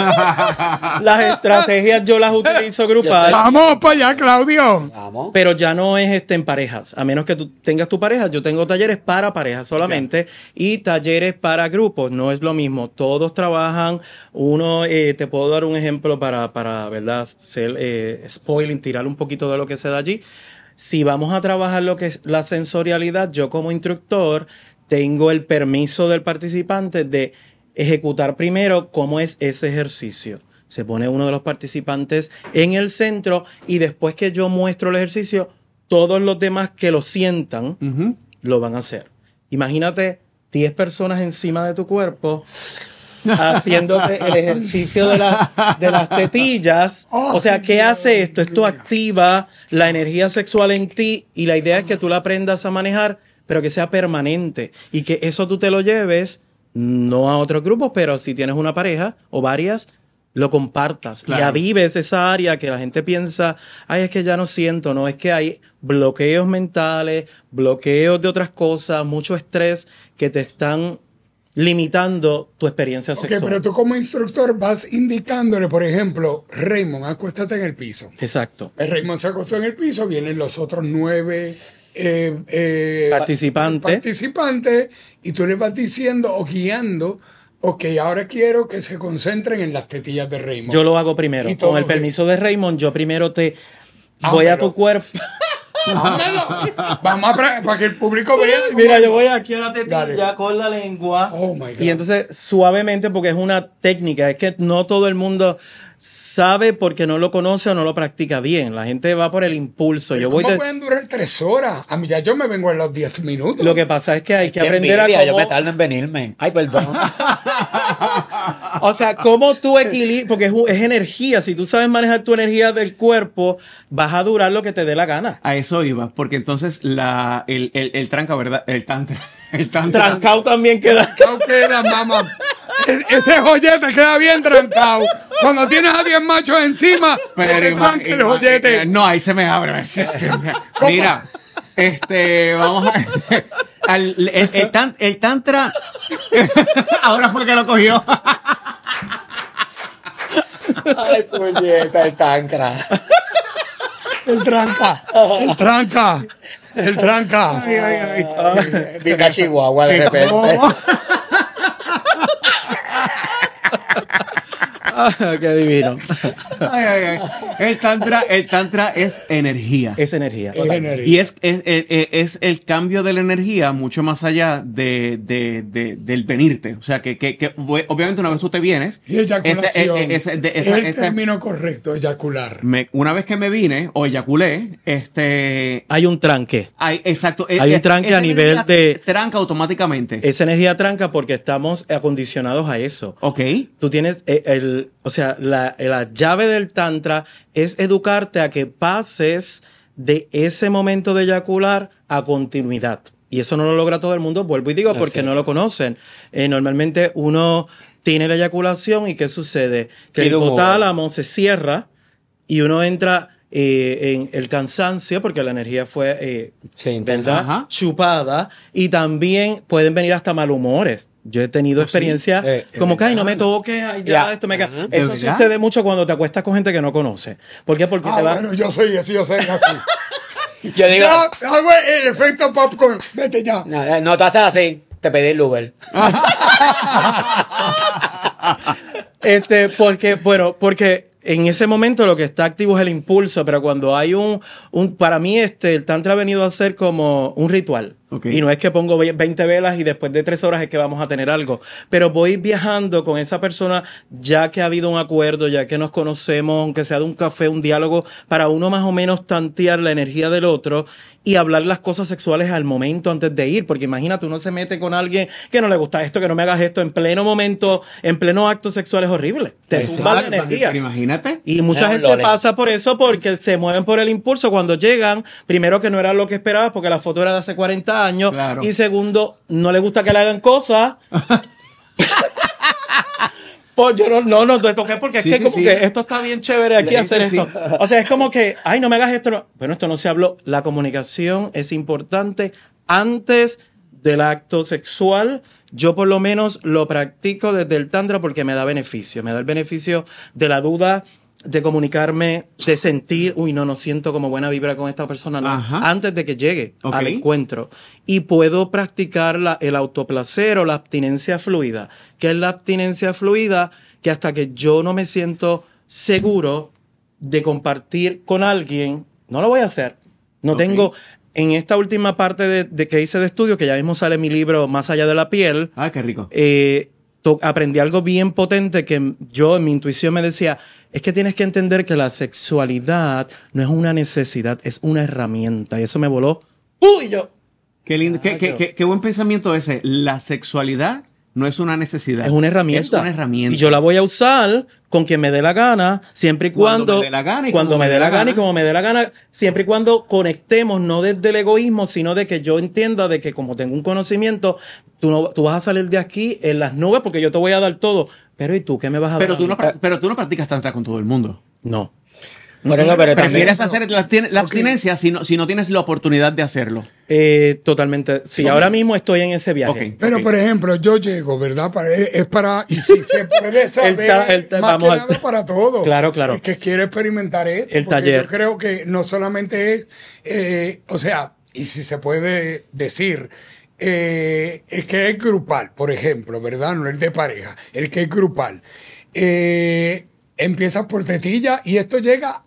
las estrategias yo las utilizo grupal. Vamos para allá, Claudio. Vamos. Pero ya no es este en parejas. A menos que tú tengas tu pareja, yo tengo talleres para parejas solamente y talleres para grupos. No es lo mismo. Todos trabajan. Uno, eh, te puedo dar un ejemplo para, para ¿verdad? Ser eh, spoiling, tirar un poquito de lo que se da allí. Si vamos a trabajar lo que es la sensorialidad, yo como instructor tengo el permiso del participante de ejecutar primero cómo es ese ejercicio. Se pone uno de los participantes en el centro y después que yo muestro el ejercicio, todos los demás que lo sientan Ujú. lo van a hacer. Imagínate diez personas encima de tu cuerpo haciéndote el ejercicio de, la- de las tetillas. O sea, ¿qué hace esto? Esto activa la energía sexual en ti y la idea es que tú la aprendas a manejar, pero que sea permanente y que eso tú te lo lleves no a otros grupos, pero si tienes una pareja o varias, lo compartas Claro. y avives esa área que la gente piensa, ay, es que ya no siento, no, es que hay bloqueos mentales, bloqueos de otras cosas, mucho estrés que te están limitando tu experiencia Ok, sexual. pero tú como instructor vas indicándole, por ejemplo, Raymond, acuéstate en el piso. Exacto. El Raymond se acostó en el piso, vienen los otros nueve eh, eh, Participantes. participantes y tú les vas diciendo o guiando, ok, ahora quiero que se concentren en las tetillas de Raymond. Yo lo hago primero. Y todo Con el bien. permiso de Raymond, yo primero te Ah, voy a pero- tu cuerpo. Dámelo. Vamos a pra- para que el público vea. Mira, yo voy aquí a la tetilla Dale. con la lengua. Oh, my God. Y entonces suavemente, porque es una técnica, es que no todo el mundo sabe porque no lo conoce o no lo practica bien. La gente va por el impulso. Yo voy ¿Cómo de- pueden durar tres horas? A mí ya yo me vengo en los diez minutos. Lo que pasa es que hay que Qué aprender a envidia, yo cómo... me tardo en venirme. Ay, perdón. O sea, cómo tú equilibras, porque es, un- es energía. Si tú sabes manejar tu energía del cuerpo, vas a durar lo que te dé la gana. A eso iba, porque entonces la, el, el, el tranca, ¿verdad? El tantra. El tantra. Trancado también queda. Trancado queda, mamá. E- Ese joyete queda bien trancado. Cuando tienes a diez machos encima, se te ima- tranca el ima- joyete. No, ahí se me abre. Mira, este, vamos a. al- el, el tan- el tantra. Ahora fue que lo cogió. Ay, puñeta, el tancra. El tranca, el tranca, el tranca. Ay, ay, ay. Vine a Chihuahua de repente. Ah, qué divino. Ay, ay, ay. El tantra, el tantra es energía. Es energía. Es energía. Y es, es, es, es el cambio de la energía mucho más allá de, de, de- del venirte. O sea, que, que, que obviamente una vez tú te vienes, Y eyaculación. ese- ese- de- es esa- el ese- término correcto, eyacular. me- una vez que me vine o eyaculé, este... Hay un tranque. Hay, exacto. Hay un tranque esa a nivel energía de- Tranca automáticamente. Esa energía tranca porque estamos acondicionados a eso. Ok. Tú tienes eh, el, o sea, la, la llave del tantra es educarte a que pases de ese momento de eyacular a continuidad. Y eso no lo logra todo el mundo, vuelvo y digo, porque no lo conocen. Eh, normalmente uno tiene la eyaculación y ¿qué sucede? Que Sí, el lo mueve. hipotálamo se cierra y uno entra eh, en el cansancio porque la energía fue eh, Sí, intensa. ¿verdad? Ajá. chupada y también pueden venir hasta malhumores. Yo he tenido experiencias Eh, como que, ay, no me toques, ay, ya, Ya. esto me cae. Ajá. ¿De Eso verdad? sucede mucho cuando te acuestas con gente que no conoce. ¿Por qué? Porque Ah, te va... bueno, yo soy así, yo soy así. Yo digo, Ya, hago el efecto popcorn. Vete ya. no, eh, no te haces así, te pedí el Uber. Este, porque, bueno, porque en ese momento lo que está activo es el impulso, pero cuando hay un, un para mí este, el tantra ha venido a ser como un ritual. Ok. Y no es que pongo ve- veinte velas y después de tres horas es que vamos a tener algo. Pero voy viajando con esa persona ya que ha habido un acuerdo, ya que nos conocemos, aunque sea de un café, un diálogo, para uno más o menos tantear la energía del otro y hablar las cosas sexuales al momento antes de ir. Porque imagínate, uno se mete con alguien que no le gusta esto, que no me hagas esto en pleno momento, en pleno acto sexual es horrible. Te Exacto, tumba la energía. pero imagínate. Y mucha Es un gente lore. pasa por eso porque se mueven por el impulso cuando llegan. Primero que no era lo que esperabas porque la foto era de hace cuarenta años. Claro. Y segundo, no le gusta que le hagan cosas. Pues yo no, no, no te toqué porque Sí, es que sí, como sí. que esto está bien chévere aquí Le hacer dices esto. O sea, es como que, ay, no me hagas esto. no. Bueno, esto no se habló. La comunicación es importante antes del acto sexual. Yo por lo menos lo practico desde el tantra porque me da beneficio. Me da el beneficio de la duda, de comunicarme, de sentir, uy, no, no siento como buena vibra con esta persona, no, Ajá. antes de que llegue Ok. al encuentro. Y puedo practicar la- el autoplacer o la abstinencia fluida. ¿Qué es la abstinencia fluida? Que hasta que yo no me siento seguro de compartir con alguien, no lo voy a hacer. No Ok. tengo... En esta última parte de, de que hice de estudio, que ya mismo sale mi libro Más allá de la piel, Ay, qué rico. eh, to- aprendí algo bien potente que yo en mi intuición me decía, es que tienes que entender que la sexualidad no es una necesidad, es una herramienta. Y eso me voló. ¡Uy! Yo, Qué lindo, qué, qué, qué- qué buen pensamiento ese. La sexualidad no es una necesidad. es una herramienta. Es una herramienta. Y yo la voy a usar con quien me dé la gana, siempre y Cuando cuando... me dé la gana y cuando como me dé la gana y como me dé la gana, siempre y cuando conectemos, no desde el egoísmo, sino de que yo entienda de que como tengo un conocimiento, tú, no, tú vas a salir de aquí en las nubes porque yo te voy a dar todo. Pero ¿y tú qué me vas a Pero dar? tú, a no, mí? pra- pero tú no practicas tantra con todo el mundo. No. Por eso, pero también. Prefieres hacer la, la abstinencia si no, si no tienes la oportunidad de hacerlo. Eh, totalmente. Sí, Ok. ahora mismo estoy en ese viaje. Ok. Pero, por ejemplo, yo llego, ¿verdad? Para- es es para, y si se puede saber, El ta- el ta- más vamos que al- nada para todo. Claro, claro. El que quiere experimentar esto. El porque taller. Yo creo que no solamente es, eh, o sea, y si se puede decir, eh, el que es grupal, por ejemplo, ¿verdad? No el de pareja, el que es grupal. Eh, empieza por tetilla y esto llega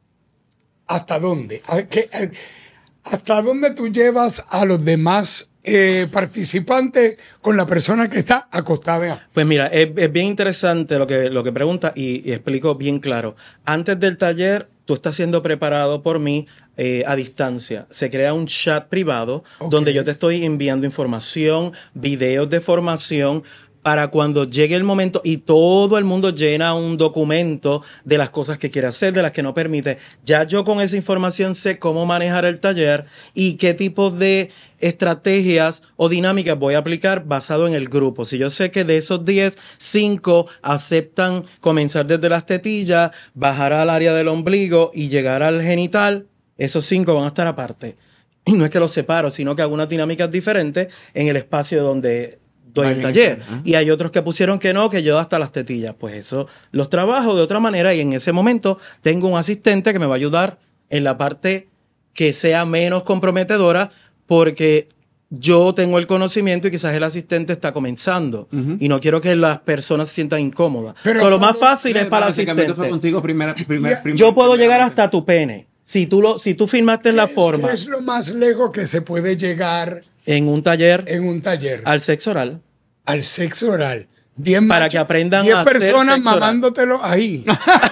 ¿hasta dónde? ¿A qué- a- ¿Hasta dónde tú llevas a los demás eh, participantes con la persona que está acostada? Pues mira, es, es bien interesante lo que, lo que pregunta y, y explico bien claro. Antes del taller, tú estás siendo preparado por mí eh, a distancia. Se crea un chat privado Ok. donde yo te estoy enviando información, videos de formación, para cuando llegue el momento y todo el mundo llena un documento de las cosas que quiere hacer, de las que no permite. Ya yo con esa información sé cómo manejar el taller y qué tipo de estrategias o dinámicas voy a aplicar basado en el grupo. Si yo sé que de esos diez, cinco aceptan comenzar desde las tetillas, bajar al área del ombligo y llegar al genital, esos cinco van a estar aparte. Y no es que los separo, sino que hago unas dinámicas diferentes en el espacio donde doy el Vayan taller. a estar, ajá. Y hay otros que pusieron que no, que yo hasta las tetillas. Pues eso los trabajo de otra manera y en ese momento tengo un asistente que me va a ayudar en la parte que sea menos comprometedora porque yo tengo el conocimiento y quizás el asistente está comenzando. Uh-huh. Y no quiero que las personas se sientan incómodas. Pero so, lo más fácil es para el asistente. Fue contigo primera, primer, primer, yo puedo primera, llegar primera. hasta tu pene. Si tú, lo, si tú firmaste en la es, forma. ¿Qué es lo más lejos que se puede llegar en un taller? En un taller. Al sexo oral. Al sexo oral. Diez para machos, que aprendan diez a hacer personas sexo oral. mamándotelo ahí.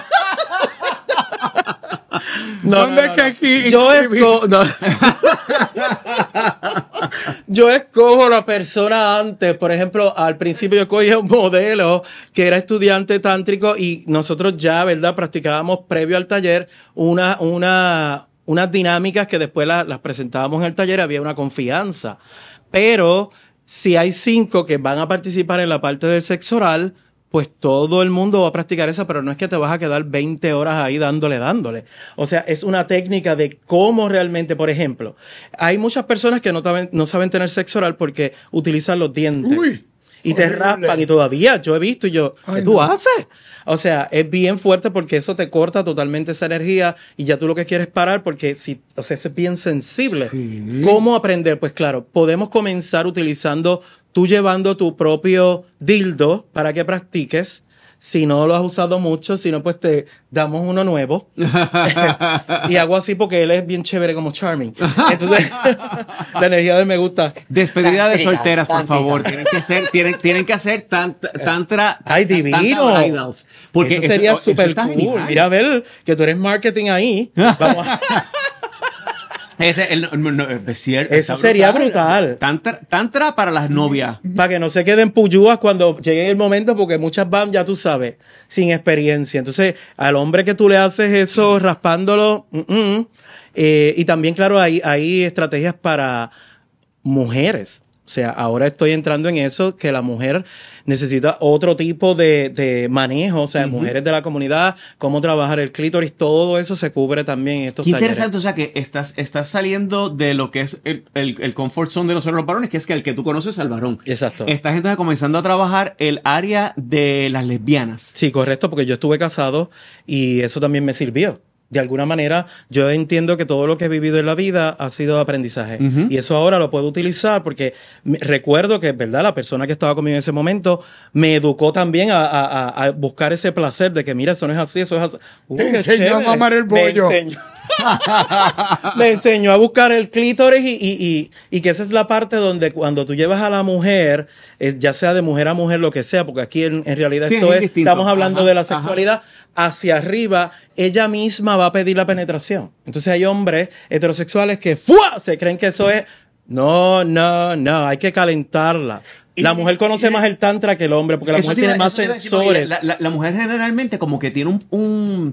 No, ¿Dónde no, es no, que no. aquí Yo escojo no. Yo escojo la persona antes. Por ejemplo, al principio yo cogía un modelo que era estudiante tántrico y nosotros ya, ¿verdad? Practicábamos previo al taller una, una, unas dinámicas que después la, las presentábamos en el taller. Había una confianza. Pero si hay cinco que van a participar en la parte del sexo oral, pues todo el mundo va a practicar eso, pero no es que te vas a quedar veinte horas ahí dándole, dándole. O sea, es una técnica de cómo realmente, por ejemplo, hay muchas personas que no, taben, no saben tener sexo oral porque utilizan los dientes. Uy, y te horrible. raspan y todavía yo he visto y yo, ¿qué Ay, tú no. haces? O sea, es bien fuerte porque eso te corta totalmente esa energía y ya tú lo que quieres parar porque si, o sea, es bien sensible. Sí. ¿Cómo aprender? Pues claro, podemos comenzar utilizando tú llevando tu propio dildo para que practiques. Si no lo has usado mucho, si no, pues te damos uno nuevo. Y hago así porque él es bien chévere como Charming. Entonces, la energía de él me gusta. Despedida de Tántrica, solteras, por tántrica. favor. Tienen que hacer, tienen, tienen que hacer tant, tantra. ¡Ay, divino! tantra idols. Porque eso sería eso- eso súper está cool. genial. Mira, a ver, que tú eres marketing ahí. Vamos a... Ese, el, no, no, es cierto, Eso está sería brutal. Tantra, tantra para las novias. Para que no se queden puyúas cuando llegue el momento, porque muchas van, ya tú sabes, sin experiencia. Entonces, al hombre que tú le haces eso raspándolo, mm, mm, eh, y también, claro, hay, hay estrategias para mujeres. O sea, ahora estoy entrando en eso, que la mujer necesita otro tipo de, de manejo, o sea, uh-huh. mujeres de la comunidad, cómo trabajar el clítoris, todo eso se cubre también en estos Qué talleres. interesante, o sea, que estás, estás saliendo de lo que es el, el, el comfort zone de nosotros los varones, que es que el que tú conoces al varón. Exacto. Estás entonces comenzando a trabajar el área de las lesbianas. Sí, correcto, porque yo estuve casado y eso también me sirvió. De alguna manera, yo entiendo que todo lo que he vivido en la vida ha sido aprendizaje. Uh-huh. Y eso ahora lo puedo utilizar porque me, recuerdo que, ¿verdad? La persona que estaba conmigo en ese momento me educó también a, a, a buscar ese placer de que, mira, eso no es así, eso es así. Uh, Te enseñó a mamar el bollo. Me enseñó. Me enseñó a buscar el clítoris y, y, y, y que esa es la parte donde cuando tú llevas a la mujer, eh, ya sea de mujer a mujer, lo que sea, porque aquí en, en realidad sí, esto es es, distinto. estamos hablando Ajá, de la sexualidad, ajá. Hacia arriba, ella misma va a pedir la penetración. Entonces hay hombres heterosexuales que ¡fua! Se creen que eso es... No, no, no, hay que calentarla. La mujer conoce y, más el tantra que el hombre, porque la mujer tiene más sensores. La, la, la mujer generalmente como que tiene un... un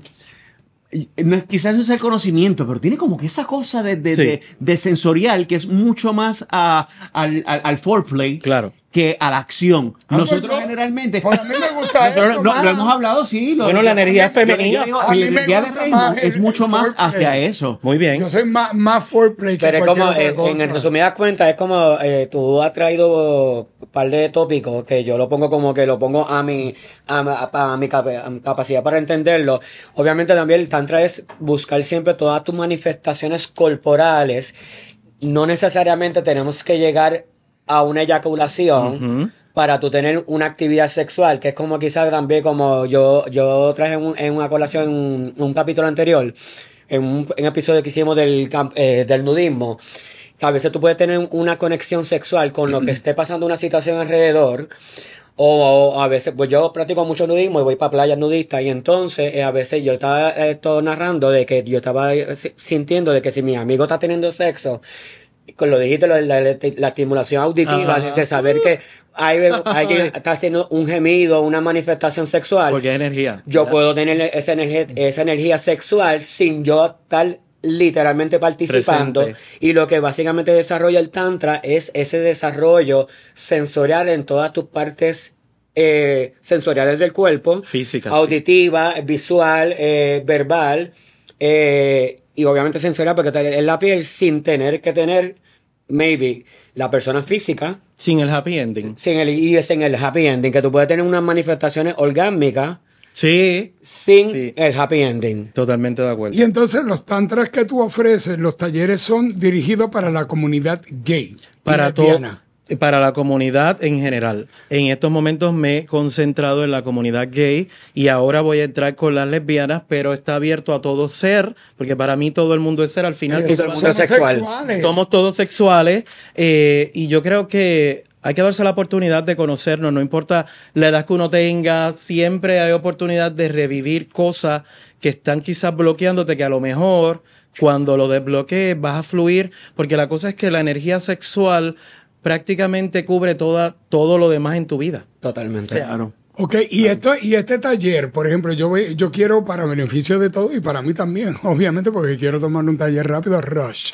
no, quizás no es el conocimiento, pero tiene como que esa cosa de, de, sí. de, de sensorial que es mucho más uh, al, al, al foreplay. Claro. Que a la acción. Ah, nosotros pues yo, generalmente... Pues a mí me gusta nosotros eso, no, lo hemos hablado, sí. Lo, bueno, la energía femenina. Digo, la energía de reino es mucho más hacia eso. Muy bien. Yo soy más, más foreplay que pero es como, otra en, cosa. en resumidas cuentas, es como eh, tú has traído un par de tópicos que yo lo pongo como que lo pongo a mi, a, a, a mi, cap a mi capacidad para entenderlo. Obviamente también el tantra es buscar siempre todas tus manifestaciones corporales. No necesariamente tenemos que llegar a una eyaculación. Uh-huh. Para tú tener una actividad sexual, que es como quizás también como yo yo traje en, un, en una colación en un, un capítulo anterior, en un, en un episodio que hicimos del, eh, del nudismo, que a veces tú puedes tener una conexión sexual con lo que esté pasando una situación alrededor, o, o a veces, pues yo practico mucho nudismo y voy para playas nudistas, y entonces eh, a veces yo estaba eh, todo narrando de que yo estaba eh, sintiendo de que si mi amigo está teniendo sexo, con lo dijiste, lo, la, la, la estimulación auditiva, de, de saber que hay, hay que está haciendo un gemido, una manifestación sexual. Porque es energía. Yo ¿verdad? puedo tener esa energía, esa energía sexual sin yo estar literalmente participando. Presente. Y lo que básicamente desarrolla el tantra es ese desarrollo sensorial en todas tus partes eh, sensoriales del cuerpo. Física. Auditiva, sí. Visual, eh, verbal, eh, y obviamente sensorial porque en la piel sin tener que tener, maybe, la persona física. Sin el happy ending. Sin el, y es en el happy ending, que tú puedes tener unas manifestaciones orgásmicas. Sí. Sin sí. el happy ending. Totalmente de acuerdo. Y entonces los tantras que tú ofreces, los talleres son dirigidos para la comunidad gay. Para todo. lesbiana. Para la comunidad en general. En estos momentos me he concentrado en la comunidad gay y ahora voy a entrar con las lesbianas, pero está abierto a todo ser, porque para mí todo el mundo es ser. Al final Y todo el mundo es Somos sexual. sexuales. somos todos sexuales eh, y yo creo que hay que darse la oportunidad de conocernos, no importa la edad que uno tenga, siempre hay oportunidad de revivir cosas que están quizás bloqueándote, que a lo mejor cuando lo desbloquees vas a fluir, porque la cosa es que la energía sexual prácticamente cubre toda, todo lo demás en tu vida. Totalmente. Claro. Ok, y esto, y este taller, por ejemplo, yo voy, yo quiero para beneficio de todos y para mí también, obviamente, porque quiero tomar un taller rápido, rush.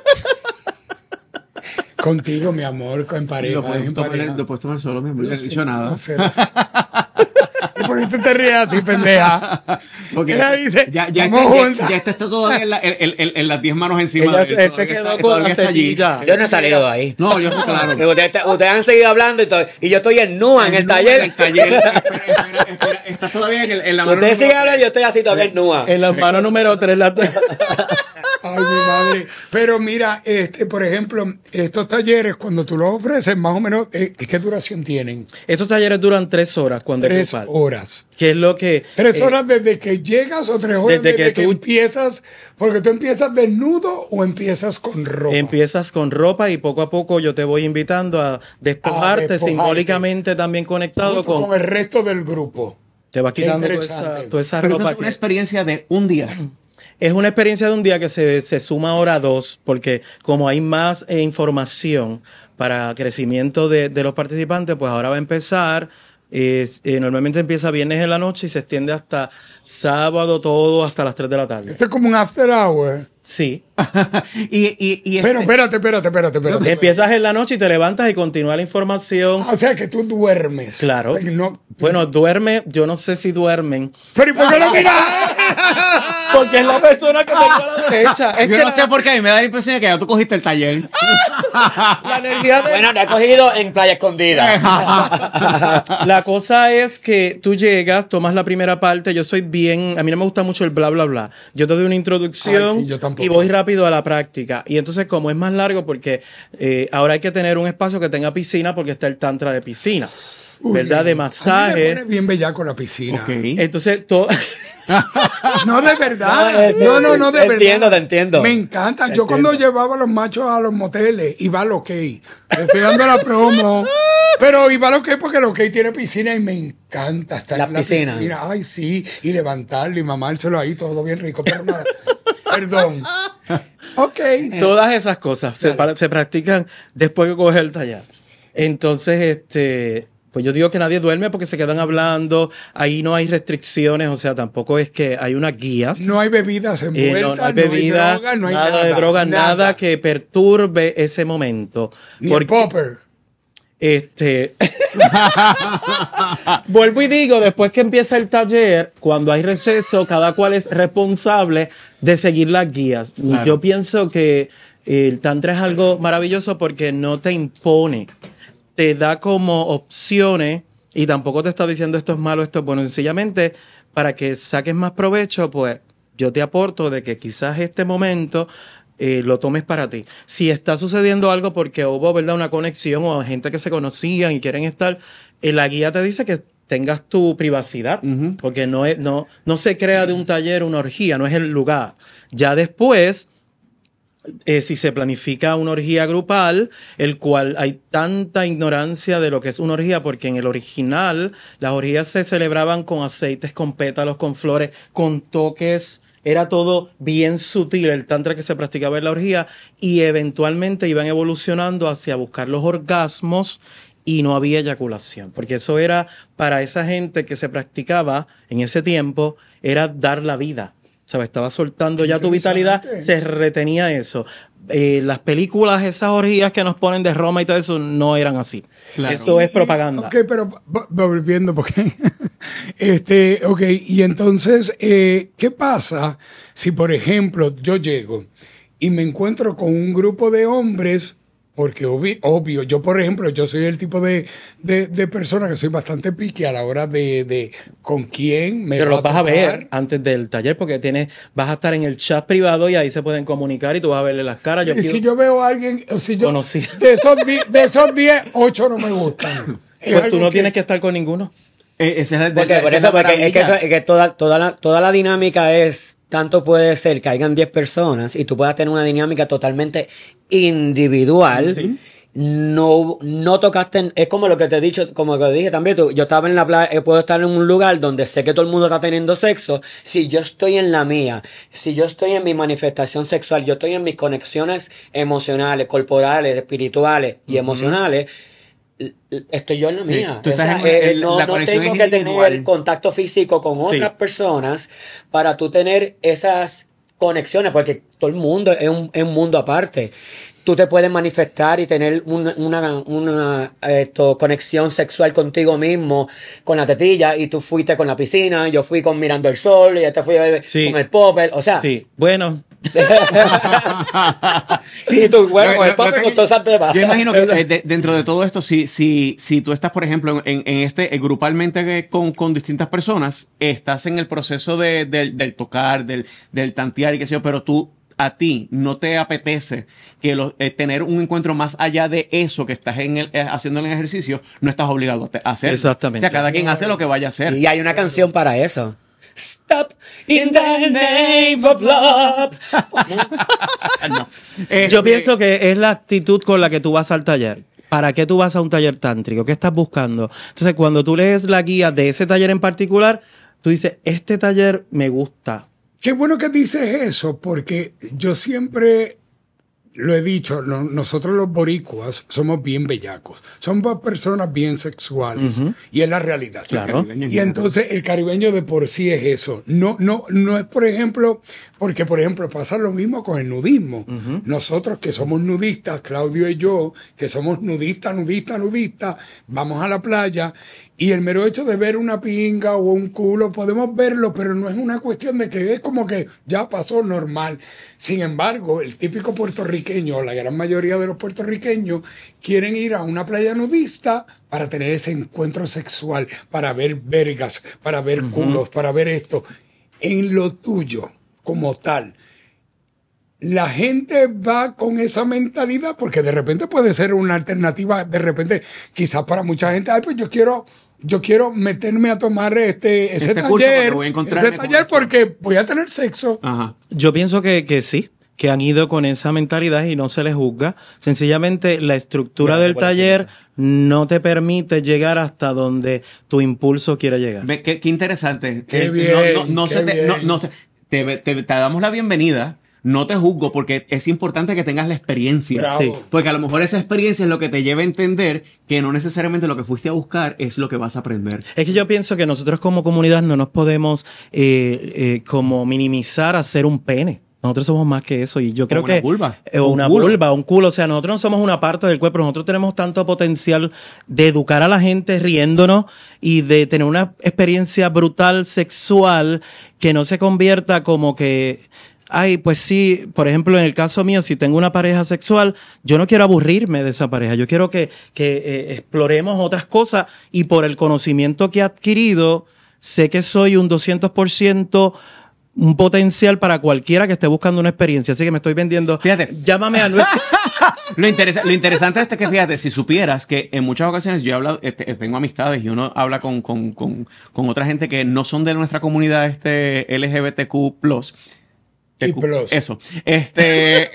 Contigo, mi amor, en Lo pareja, puedes en tomar, pareja. lo puedes tomar solo, mi amor. No he Sí, dicho nada. no sé, no sé. ¿Y por qué tú te ríes así, pendeja? Porque Ella dice, ya, ya, vamos este, ya, juntas. ya este está todavía en, la- en- en- en las diez manos encima Ella de se- él. él se Todavía quedó está- con todavía la está allí. tetilla. Yo no he salido de ahí. No, yo sé, claro. Ustedes, ustedes han seguido hablando y, todo- y yo estoy en nua en el No, taller. En el taller. Espera, espera, espera. Estás todavía en, el, en la mano. Ustedes siguen número hablando y yo estoy así todavía en nua. En la mano número tres, la Ay, mi madre. Pero mira, este, por ejemplo, estos talleres, cuando tú los ofreces, más o menos, eh, ¿qué duración tienen? Estos talleres duran tres horas cuando es Tres grupal. horas. Que es lo que... ¿Tres eh, horas desde que llegas o tres horas desde desde, que que, tú- empiezas? Porque tú empiezas desnudo o empiezas con ropa. Empiezas con ropa y poco a poco yo te voy invitando a despojarte, A despojarte. simbólicamente también conectado con, con... con el resto del grupo. Te vas Qué quitando toda interesante. esa, toda esa Pero eso ropa. es una que- experiencia de un día. Es una experiencia de un día que se, se suma ahora a dos, porque como hay más eh, información para crecimiento de, de los participantes, pues ahora va a empezar. Es, eh, normalmente empieza viernes en la noche y se extiende hasta sábado, todo hasta las tres de la tarde. Esto es como un after hour. Sí. y, y, y Pero este- espérate, espérate, espérate, espérate. Empiezas en la noche y te levantas y continúa la información. O sea que tú duermes. Claro. No, Bueno, duerme, yo no sé si duermen, pero ¿y por qué no miras? porque es la persona que tengo a la derecha. Es yo que no la, sé por qué, a mí me da la impresión de que ya tú cogiste el taller. la energía de... Bueno, te he cogido en Playa Escondida. La cosa es que tú llegas, tomas la primera parte, yo soy bien, a mí no me gusta mucho el bla bla bla. Yo te doy una introducción Ay, sí, yo tampoco. y voy rápido a la práctica. Y entonces como es más largo porque eh, ahora hay que tener un espacio que tenga piscina porque está el tantra de piscina, Uy, ¿verdad? De A mí me masaje. pone bien bellaco la piscina. Ok. Entonces todo... No, de verdad. No, este, No, no, no, de te verdad. entiendo, te entiendo. Me encanta. Te Yo cuando entiendo. llevaba a los machos a los moteles, iba al OK. Le estoy dando la promo. Pero iba al OK porque el OK tiene piscina y me encanta estar La en la piscina. piscina. Ay, sí. Y levantarlo y mamárselo ahí, todo bien rico. Pero nada. Perdón. Ok. Todas esas cosas se, para- se practican después que coges el taller. Entonces, este, pues yo digo que nadie duerme porque se quedan hablando. Ahí no hay restricciones, o sea, tampoco es que hay unas guías. No hay bebidas Eh, envueltas, no, no hay no hay bebida, droga, no hay nada, nada. de droga, nada. que perturbe ese momento. Ni el Porque, popper. este, vuelvo y digo, después que empieza el taller, cuando hay receso, cada cual es responsable de seguir las guías. Y Claro. yo pienso que el tantra es algo maravilloso porque no te impone, te da como opciones y tampoco te está diciendo esto es malo, esto es bueno. Sencillamente, para que saques más provecho, pues yo te aporto de que quizás este momento eh, lo tomes para ti. Si está sucediendo algo porque hubo, ¿verdad?, una conexión o gente que se conocían y quieren estar, eh, la guía te dice que tengas tu privacidad, Ujú. porque no, es, no, no se crea de un taller una orgía, no es el lugar. Ya después... Eh, si se planifica una orgía grupal, el cual hay tanta ignorancia de lo que es una orgía, porque en el original las orgías se celebraban con aceites, con pétalos, con flores, con toques, era todo bien sutil el tantra que se practicaba en la orgía y eventualmente iban evolucionando hacia buscar los orgasmos y no había eyaculación, porque eso era para esa gente que se practicaba en ese tiempo, era dar la vida. ¿Sabes? Estaba soltando ya tu vitalidad, Interesante. se retenía eso. Eh, las películas, esas orgías que nos ponen de Roma y todo eso, no eran así. Claro. Eso es Y- propaganda. Ok, pero v- volviendo, porque. este, ok, y entonces, eh, ¿qué pasa si, por ejemplo, yo llego y me encuentro con un grupo de hombres Porque obvio, obvio, yo por ejemplo, yo soy el tipo de, de, de persona que soy bastante piqui a la hora de, de con quién me Pero va los vas a tocar. ver antes del taller porque tienes, vas a estar en el chat privado y ahí se pueden comunicar y tú vas a verle las caras. Yo Y pido- si yo veo a alguien, o si yo, Conocí. de esos die- de esos diez, ocho no me gustan. Es pues tú algo no tienes que estar con ninguno. Eh, esa es la- Porque esa por es eso, la porque es que, maravilla. eso- es que toda, toda, la, toda la dinámica es, tanto puede ser que hayan diez personas y tú puedas tener una dinámica totalmente individual. Sí. No, no tocaste, en- es como lo que te he dicho, como que dije también, tú, yo estaba en la playa, eh, puedo estar en un lugar donde sé que todo el mundo está teniendo sexo, si yo estoy en la mía, si yo estoy en mi manifestación sexual, yo estoy en mis conexiones emocionales, corporales, espirituales y emocionales, l- l- estoy yo en la mía. tú O estás sea, en- eh, en- no, la no conexión tengo es que individual. tener contacto físico con Sí. otras personas para tú tener esas conexiones, porque todo el mundo es un, es un mundo aparte. Tú te puedes manifestar y tener una, una, una esto, conexión sexual contigo mismo, con la tetilla, y tú fuiste con la piscina, yo fui con mirando el sol, y este fui eh, Sí. con el popper, o sea, Sí, bueno, y tú, bueno, Lo- con el lo- popper lo que- con todo esa tema. Yo imagino que eh, de- dentro de todo esto, si, si, si tú estás, por ejemplo, en, en este, eh, grupalmente eh, con, con distintas personas, estás en el proceso de, del, del tocar, del, del tantear y qué sé yo, pero tú, a ti, no te apetece que lo- eh, tener un encuentro más allá de eso que estás en el, eh, haciendo el ejercicio, no estás obligado a te- a hacer. Exactamente. O sea, cada quien hace lo que vaya a hacer. Y hay una canción para eso. Stop in the name of love. No. Este, yo pienso que es la actitud con la que tú vas al taller. ¿Para qué tú vas a un taller tántrico? ¿Qué estás buscando? Entonces, cuando tú lees la guía de ese taller en particular, tú dices, este taller me gusta. Qué bueno que dices eso, porque yo siempre lo he dicho, no- nosotros los boricuas somos bien bellacos, somos personas bien sexuales, y es la realidad. Claro. Y entonces el caribeño de por sí es eso. No, no, no es, por ejemplo, porque por ejemplo pasa lo mismo con el nudismo. Nosotros que somos nudistas, Claudio y yo, que somos nudistas, nudistas, nudistas, vamos a la playa y el mero hecho de ver una pinga o un culo, podemos verlo, pero no es una cuestión de que es como que ya pasó normal. Sin embargo, el típico puertorriqueño, la gran mayoría de los puertorriqueños, quieren ir a una playa nudista para tener ese encuentro sexual, para ver vergas, para ver culos, para ver esto. En lo tuyo, como tal, la gente va con esa mentalidad porque de repente puede ser una alternativa, de repente quizás para mucha gente, ay, pues yo quiero, yo quiero meterme a tomar este, ese Este curso porque taller, voy a encontrarme ese con taller esto. porque voy a tener sexo. Ajá. Yo pienso que, que sí, que han ido con esa mentalidad y no se les juzga. Sencillamente la estructura Gracias del por decir taller no te permite llegar hasta donde tu impulso quiere llegar. Ve, qué, qué interesante. Qué Eh, bien, no, no, no qué se te, no, bien. no se- te, te- te damos la bienvenida. No te juzgo porque es importante que tengas la experiencia. Bravo. Sí. Porque a lo mejor esa experiencia es lo que te lleva a entender que no necesariamente lo que fuiste a buscar es lo que vas a aprender. Es que yo pienso que nosotros como comunidad no nos podemos eh, eh, como minimizar a ser un pene. Nosotros somos más que eso y yo creo una que vulva. eh, o Un una culo. vulva, un culo, o sea, nosotros no somos una parte del cuerpo, nosotros tenemos tanto potencial de educar a la gente riéndonos y de tener una experiencia brutal sexual que no se convierta como que ay, pues sí, por ejemplo, en el caso mío, si tengo una pareja sexual, yo no quiero aburrirme de esa pareja, yo quiero que, que eh, exploremos otras cosas y por el conocimiento que he adquirido, sé que soy un doscientos por ciento un potencial para cualquiera que esté buscando una experiencia. Así que me estoy vendiendo. Fíjate. Llámame a nuestro. Lo, interesa- lo interesante es que, fíjate, si supieras que en muchas ocasiones yo he hablado, este, tengo amistades y uno habla con, con, con, con otra gente que no son de nuestra comunidad este L G B T Q plus. Y plus. Eso. Este.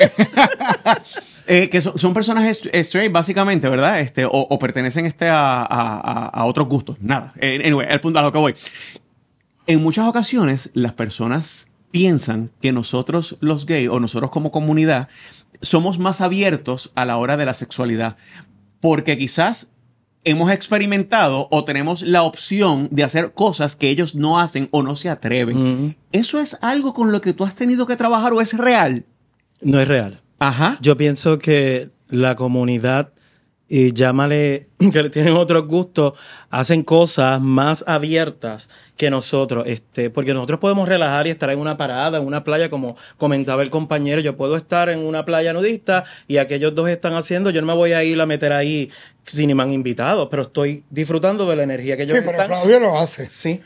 eh, que son, son personas est- straight, básicamente, ¿verdad? Este, o, o pertenecen este a, a, a- a otros gustos. Nada. Eh, Anyway, el punto a lo que voy. En muchas ocasiones, las personas piensan que nosotros, los gays, o nosotros como comunidad, somos más abiertos a la hora de la sexualidad. Porque quizás hemos experimentado o tenemos la opción de hacer cosas que ellos no hacen o no se atreven. Mm. ¿Eso es algo con lo que tú has tenido que trabajar o es real? No es real. Ajá. Yo pienso que la comunidad y llámale que tienen otros gustos, hacen cosas más abiertas que nosotros, este, porque nosotros podemos relajar y estar en una parada, en una playa, como comentaba el compañero. Yo puedo estar en una playa nudista y aquellos dos están haciendo, yo no me voy a ir a meter ahí si ni me han invitado, pero estoy disfrutando de la energía que ellos Sí, pero están. Claudio lo hace. Sí.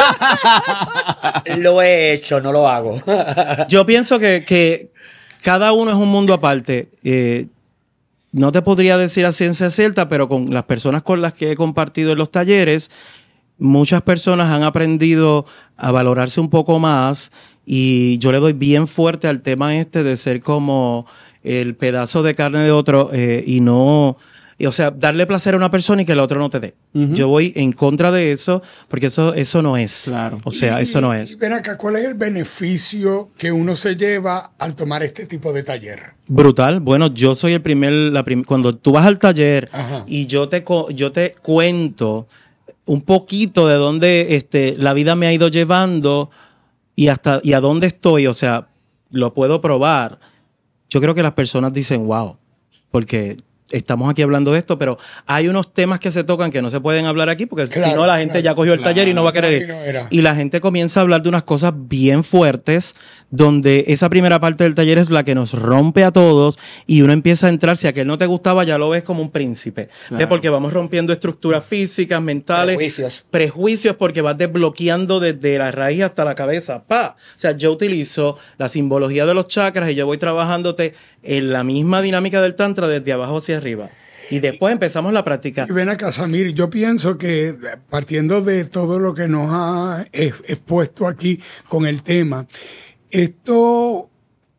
Lo he hecho, no lo hago. Yo pienso que, que cada uno es un mundo aparte. Eh, no te podría decir a ciencia cierta, pero con las personas con las que he compartido en los talleres, muchas personas han aprendido a valorarse un poco más, y yo le doy bien fuerte al tema este de ser como el pedazo de carne de otro, eh, y no... Y, o sea, darle placer a una persona y que el otro no te dé. Uh-huh. Yo voy en contra de eso, porque eso, eso no es. Claro. O sea, Y- eso no Y es. ven acá, ¿cuál es el beneficio que uno se lleva al tomar este tipo de taller? Brutal. Bueno, yo soy el primer, la prim- cuando tú vas al taller Ajá. y yo te, co- yo te cuento un poquito de dónde este, la vida me ha ido llevando y hasta y a dónde estoy, o sea, lo puedo probar. Yo creo que las personas dicen, wow, porque estamos aquí hablando de esto, pero hay unos temas que se tocan que no se pueden hablar aquí, porque Claro, si no la gente claro, ya cogió el claro. taller y no va a querer Aquí ir. no era. Y la gente comienza a hablar de unas cosas bien fuertes, donde esa primera parte del taller es la que nos rompe a todos, y uno empieza a entrar. Si aquel no te gustaba, ya lo ves como un príncipe. Claro. ¿Ves? Porque vamos rompiendo estructuras físicas, mentales, Prejuicios. prejuicios, porque vas desbloqueando desde la raíz hasta la cabeza. ¡Pa! O sea, yo utilizo la simbología de los chakras y yo voy trabajándote en la misma dinámica del tantra desde abajo hacia arriba. Y después empezamos la práctica. Y ven acá, Samir, yo pienso que eh, partiendo de todo lo que nos ha eh, expuesto aquí con el tema, esto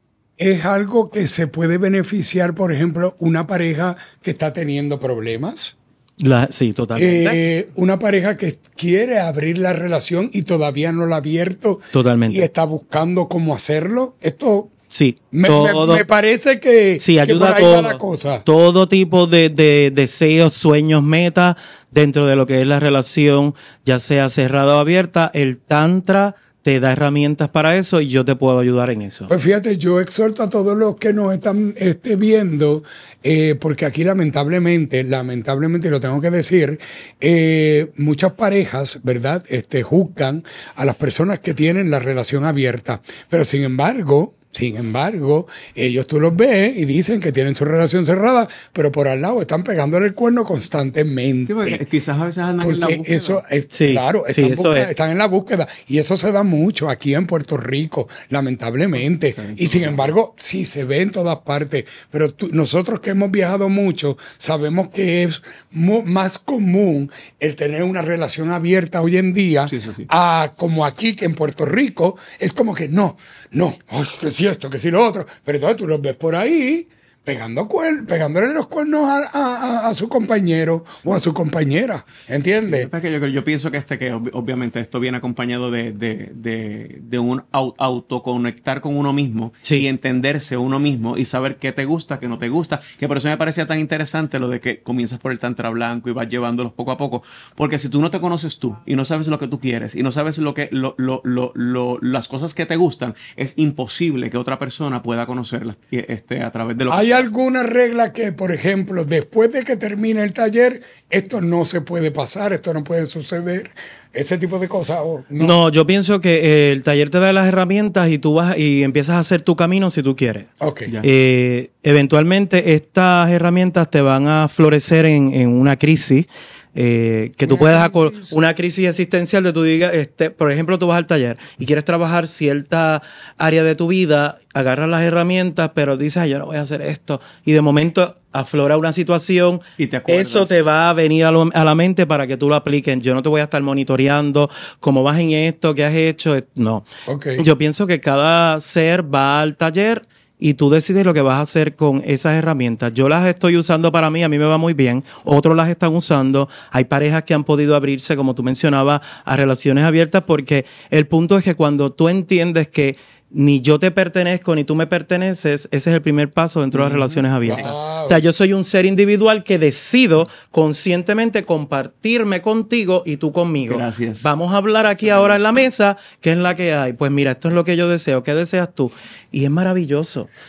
es algo que se puede beneficiar, por ejemplo, una pareja que está teniendo problemas. La- sí, totalmente. Eh, una pareja que quiere abrir la relación y todavía no la ha abierto. Totalmente. Y está buscando cómo hacerlo. Esto Sí, me, todo. me- me parece que, Sí, que ayuda por a ahí va todo. la cosa. Todo tipo de, de deseos, sueños, metas dentro de lo que es la relación, ya sea cerrada o abierta. El Tantra te da herramientas para eso y yo te puedo ayudar en eso. Pues fíjate, yo exhorto a todos los que nos están este, viendo, eh, porque aquí lamentablemente, lamentablemente, y lo tengo que decir, eh, muchas parejas, ¿verdad?, este, juzgan a las personas que tienen la relación abierta. Pero sin embargo, sin embargo, ellos tú los ves y dicen que tienen su relación cerrada, pero por al lado están pegándole el cuerno constantemente. Sí, porque quizás a veces andan en la Porque búsqueda. eso es, Sí, claro, sí, están, eso busca- es. están en la búsqueda. Y eso se da mucho aquí en Puerto Rico, lamentablemente. Y sin embargo, sí, se ve en todas partes. Pero tú- nosotros que hemos viajado mucho, sabemos que es mu- más común el tener una relación abierta hoy en día, Sí, sí, sí. a como aquí, que en Puerto Rico, es como que no, no, ay, que si esto, que si lo otro. Pero entonces tú los ves por ahí pegando cuer- pegándole los cuernos a, a- a- a su compañero o a su compañera, ¿entiendes? Es que yo, yo pienso que este que ob- obviamente esto viene acompañado de, de, de, de un au- autoconectar con uno mismo Sí. y entenderse uno mismo y saber qué te gusta, qué no te gusta, que por eso me parecía tan interesante lo de que comienzas por el tantra blanco y vas llevándolos poco a poco, porque si tú no te conoces tú y no sabes lo que tú quieres y no sabes lo que lo, lo, lo, lo- las cosas que te gustan, es imposible que otra persona pueda conocerlas y, este, a través de lo ¿Hay que alguna regla que, por ejemplo, después de que termine el taller, esto no se puede pasar, esto no puede suceder, ese tipo de cosas? ¿O no? No, yo pienso que eh, el taller te da las herramientas y tú vas y empiezas a hacer tu camino si tú quieres. Ok. Ya. Eh, eventualmente estas herramientas te van a florecer en, en una crisis. Eh, que tú Una puedas aco- crisis. una crisis existencial de tu diga, este, por ejemplo, tú vas al taller y quieres trabajar cierta área de tu vida, agarras las herramientas, pero dices, "Ay, yo no voy a hacer esto", y de momento aflora una situación, Y te acuerdas. eso te va a venir a, lo- a la mente para que tú lo apliques. Yo no te voy a estar monitoreando cómo vas en esto, qué has hecho, no. Ok. Yo pienso que cada ser va al taller y tú decides lo que vas a hacer con esas herramientas. Yo las estoy usando para mí, a mí me va muy bien. Otros las están usando. Hay parejas que han podido abrirse, como tú mencionabas, a relaciones abiertas, porque el punto es que cuando tú entiendes que ni yo te pertenezco ni tú me perteneces, ese es el primer paso dentro de las relaciones abiertas. Wow. O sea, yo soy un ser individual que decido conscientemente compartirme contigo y tú conmigo. Gracias. Vamos a hablar aquí ahora en la mesa, ¿qué es la que hay? Pues mira, esto es lo que yo deseo, ¿qué deseas tú? Y es maravilloso. Sí.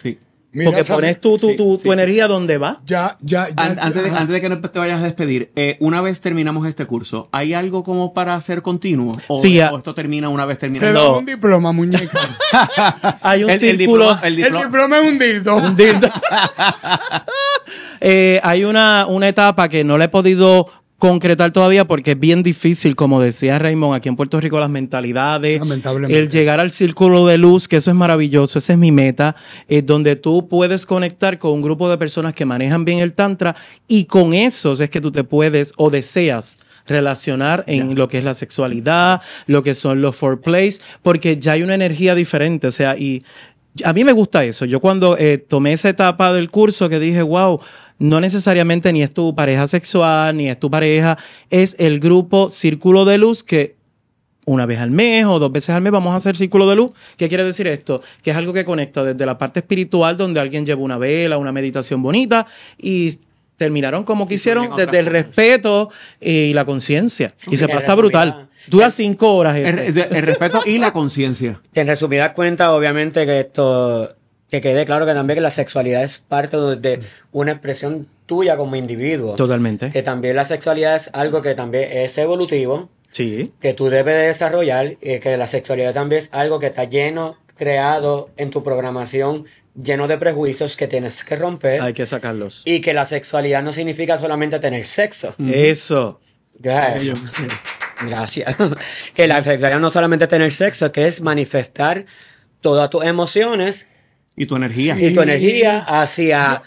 Mira, Porque Sammy, pones tu, tu, sí, tu, sí, tu energía donde va. Ya, ya, ya. An- ya, antes, de, ajá. antes de que no te vayas a despedir, eh, una vez terminamos este curso, ¿hay algo como para hacer continuo? ¿O, Sí, a- o esto termina una vez Te terminado? da No. un diploma, muñeca. Hay un El- el círculo. diploma- el El diploma- diploma es un dildo. Un dildo. Eh, hay una, una etapa que no la he podido concretar todavía porque es bien difícil, como decía Raymond, aquí en Puerto Rico las mentalidades, Lamentablemente. el llegar al círculo de luz, que eso es maravilloso, esa es mi meta, eh, donde tú puedes conectar con un grupo de personas que manejan bien el tantra y con esos es que tú te puedes o deseas relacionar en Ya. lo que es la sexualidad, lo que son los foreplays, porque ya hay una energía diferente, o sea, y a mí me gusta eso. Yo cuando eh, tomé esa etapa del curso que dije, wow, no necesariamente ni es tu pareja sexual, ni es tu pareja, es el grupo Círculo de Luz que una vez al mes o dos veces al mes vamos a hacer Círculo de Luz. ¿Qué quiere decir esto? Que es algo que conecta desde la parte espiritual, donde alguien lleva una vela, una meditación bonita y terminaron como quisieron, fluyen desde el otras cosas. respeto y la conciencia. Y se En pasa resumida- brutal. Dura cinco horas El, ese. el- el respeto y la conciencia. Que en resumidas cuentas, obviamente que esto, que quede claro que también que la sexualidad es parte de una expresión tuya como individuo. Totalmente. Que también la sexualidad es algo que también es evolutivo, Sí. que tú debes de desarrollar, y que la sexualidad también es algo que está lleno, creado en tu programación, lleno de prejuicios que tienes que romper, Hay que sacarlos. y que la sexualidad no significa solamente tener sexo. Eso. Ya, gracias. Que la sexualidad no solamente es tener sexo, que es manifestar todas tus emociones Y tu energía. y tu energía hacia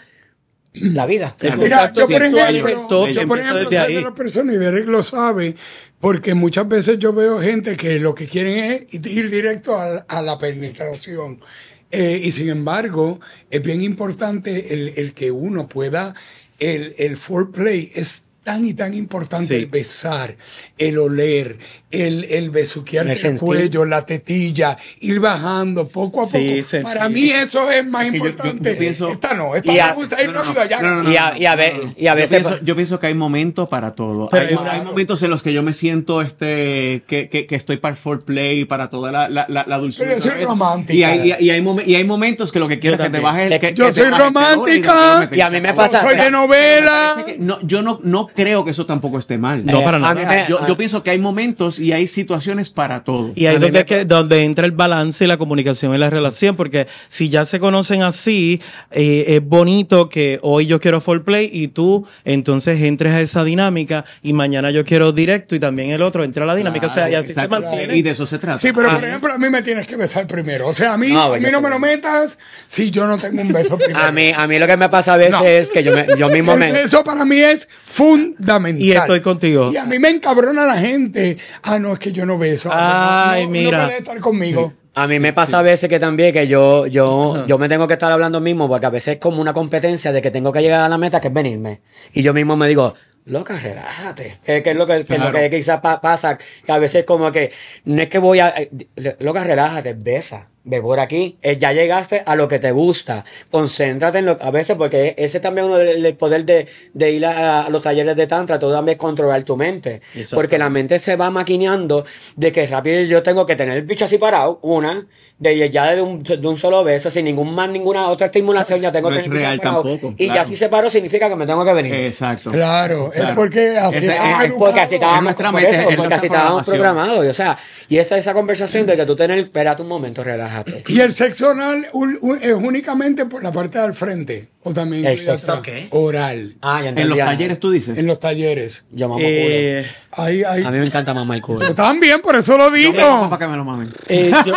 la vida. El Mira, contacto yo por sexual ejemplo, recto yo por empieza ejemplo desde soy de ahí. las personas, y Derek lo sabe, porque muchas veces yo veo gente que lo que quieren es ir directo a, a la penetración. Eh, y sin embargo, es bien importante el, el que uno pueda, el, el foreplay es tan y tan importante, Sí. el besar, el oler, el, el besuquearte El el sentir. cuello, la tetilla, ir bajando poco a poco. Sí, sentir. Para mí eso es más que yo- yo- importante. yo pienso- esta no, esta Y a- me gusta ir no, no, no. rápido allá. No, no, no, Y a, y a, ve- y a Yo veces... pienso, yo pienso que hay momentos para todo. Pero Hay, hay- hay momentos en los que yo me siento este que, que, que estoy para el foreplay, para toda la, la, la, la dulzura. Pero yo soy ¿sabes? romántica. Y hay, y, y hay momen- y hay momentos que lo que quiero Yo es que te también. bajes el... Que, Yo que te soy bajes el calor romántica. y no te metes Y a mí me el pasa- Yo soy de novela. Parece que no, yo no, no creo que eso tampoco esté mal. No, Eh, para a nada. mí O sea, me- yo, a- yo pienso que hay momentos y hay situaciones para todo. Y ahí A mí donde, me- que, donde entra el balance y la comunicación en la relación, porque si ya se conocen así, eh, es bonito que hoy yo quiero foreplay y tú entonces entres a esa dinámica y mañana yo quiero directo y también el otro entra a la dinámica. o sea, y así Exacto. se mantiene. Y de eso se trata. Sí, pero Ah. por ejemplo, a mí me tienes que besar primero. O sea, a mí, Ah, a bueno, mí no me está lo metas si yo no tengo un beso primero. A mí, a mí lo que me pasa a veces No. es que yo, me, yo mismo El me... beso para mí es fundamental. Y estoy contigo. Y a mí me encabrona la gente. Ah, no, es que yo no beso. Ah, Ay, no, no, mira. No puede estar conmigo. A mí me pasa a veces que también que yo, yo, yo me tengo que estar hablando mismo porque a veces es como una competencia de que tengo que llegar a la meta que es venirme. Y yo mismo me digo, loca, relájate. Que, que es lo que, que es lo Claro. que quizás pa- pasa, que a veces como que no es que voy a, eh, loca, relájate, besa. Ve por aquí, eh, ya llegaste a lo que te gusta. Concéntrate en lo a veces, porque ese también uno del, del poder de, de ir a, a los talleres de tantra, tú también controlar tu mente. Exacto. Porque la mente se va maquineando de que rápido yo tengo que tener el bicho así parado, una, de ya de un, de un solo beso, sin ningún más, ninguna otra estimulación, ya tengo No que es tener el bicho real parado. tampoco, Y claro. ya si se paró significa que me tengo que venir. Exacto. Claro, es Claro. porque así Ese- estamos es- educados. Porque así estábamos, nuestra por mente, eso, es porque nuestra así estábamos programación. programados. O sea, y esa esa conversación de que tú tener, espérate un momento, relájate. Y el sexo oral un- un- es únicamente por la parte del frente. O también ¿El incluye sexo atrás. qué? Oral. Ah, ya entendí. En los ya. talleres tú dices. En los talleres. Yo mamo Eh, Ahí, ahí. culo. A mí me encanta mamar el culo. Yo también, por eso lo Yo me pongo digo. para que me lo mamen. eh, yo-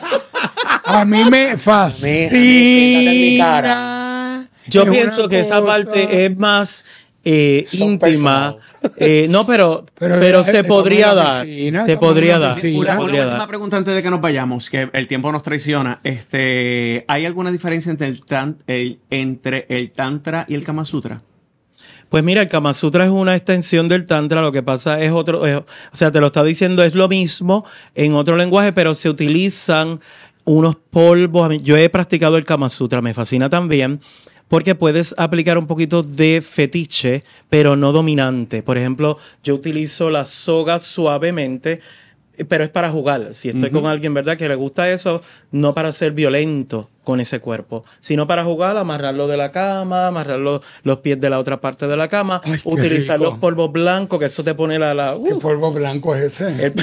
A mí me A mí, fascina. siéntate en mi cara. Yo Es pienso una que esa cosa- parte es más eh, Son íntima. personal. Eh, no, pero, Pero pero, es- se es como podría una dar. piscina, se es como podría una dar. piscina. se Una, una podría dar. última pregunta antes de que nos vayamos, que el tiempo nos traiciona. Este, ¿hay alguna diferencia entre el, tan- el- entre el Tantra y el Kama Sutra? Pues mira, el Kama Sutra es una extensión del Tantra, lo que pasa es otro, es- o sea, te lo está diciendo, es lo mismo en otro lenguaje, pero se utilizan unos polvos. A mí- Yo he practicado el Kama Sutra, me fascina también, porque puedes aplicar un poquito de fetiche, pero no dominante. Por ejemplo, yo utilizo la soga suavemente, pero es para jugar. Si estoy uh-huh. con alguien, ¿verdad?, que le gusta eso, no para ser violento con ese cuerpo, sino para jugar, amarrarlo de la cama, amarrar los, los pies de la otra parte de la cama, ay, utilizar rico. Los polvos blancos, que eso te pone la... la uh. ¿Qué polvo blanco es ese? El...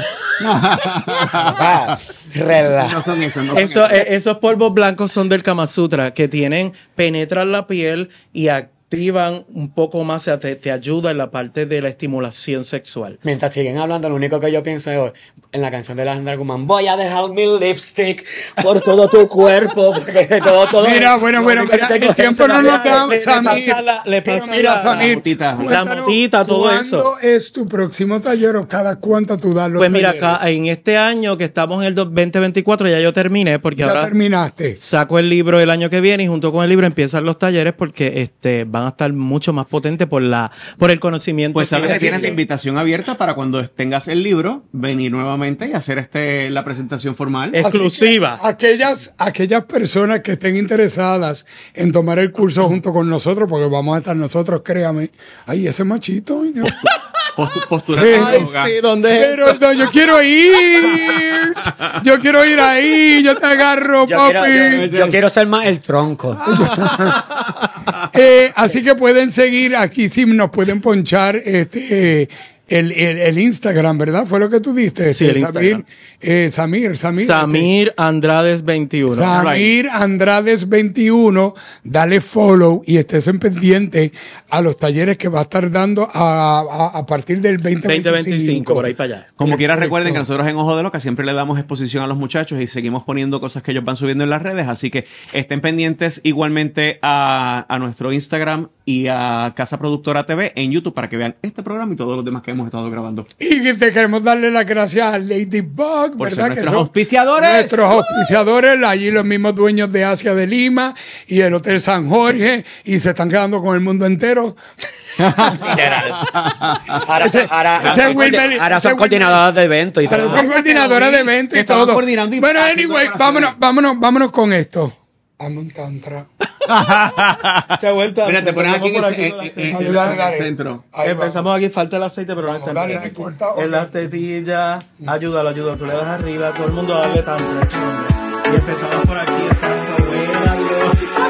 no son esos, no eso, son esos. Esos polvos blancos son del Kama Sutra, que tienen, penetran la piel y activan un poco más, o sea, te, te ayuda en la parte de la estimulación sexual. Mientras siguen hablando, lo único que yo pienso es en la canción de Alejandra Guzmán, voy a dejar mi lipstick por todo tu cuerpo, porque todo, todo... Mira, bueno, bueno, mira, el tiempo no nos da, Samir. Le pasa mira, Samir, la motita, la motita, todo eso. ¿Cuándo es tu próximo taller o cada cuánto tú das los Pues mira, talleres? acá, en este año que estamos en el veinte veinticuatro ya yo terminé, porque ya ahora terminaste. Saco el libro el año que viene y junto con el libro empiezan los talleres porque este van a estar mucho más potentes por la por el conocimiento. Pues sabes que que tienes la invitación abierta para cuando tengas el libro, venir nuevamente y hacer este la presentación formal. Exclusiva. Aquellas, aquellas personas que estén interesadas en tomar el curso junto con nosotros, porque vamos a estar nosotros, créame. Ay, ese machito. Ay, Dios. Postura. Ay, sí, ¿dónde Pero es? no, yo quiero ir. Yo quiero ir ahí. Yo te agarro, yo papi. Quiero, yo, yo quiero ser más el tronco. eh, así que pueden seguir aquí, sí, nos pueden ponchar este el, el, el Instagram, ¿verdad? Fue lo que tú diste. Sí, el Samir, eh, Samir, Samir. Samir este. Andrades veintiuno. Samir Andrades veintiuno. Dale follow y estés en pendiente a los talleres que va a estar dando a, a, a partir del veinte veinticinco. Por ahí para allá. Como quieras, recuerden que nosotros en Ojo de Loca siempre le damos exposición a los muchachos y seguimos poniendo cosas que ellos van subiendo en las redes, así que estén pendientes igualmente a, a nuestro Instagram y a Casa Productora T V en YouTube para que vean este programa y todos los demás que hemos estado grabando. Y te queremos darle las gracias a Ladybug, por ¿verdad? Ser que nuestros auspiciadores. Nuestros auspiciadores, allí los mismos dueños de Asia de Lima y el Hotel San Jorge, y se están quedando con el mundo entero. Ahora, Ese- ahora, ese ahora, Wilmer- ahora ese son coordinadoras de eventos. Y Ahora todo. son coordinadoras de eventos y Estaban todo. coordinando y Bueno, haciendo anyway, decoraciones. vámonos, vámonos, vámonos con esto. Hazme un tantra. Se ha vuelto. Mira, te pones aquí en por el, aquí en- con la- en- en- Dale, en dale, el dale. centro. Ahí Empezamos aquí, falta el aceite, pero Vamos, no está dale, no aquí. importa, En ok. las tetillas, ayúdalo, ayúdalo. Tú le das arriba, todo el mundo darle tanto. Y empezamos por aquí, exacto, buena, Dios.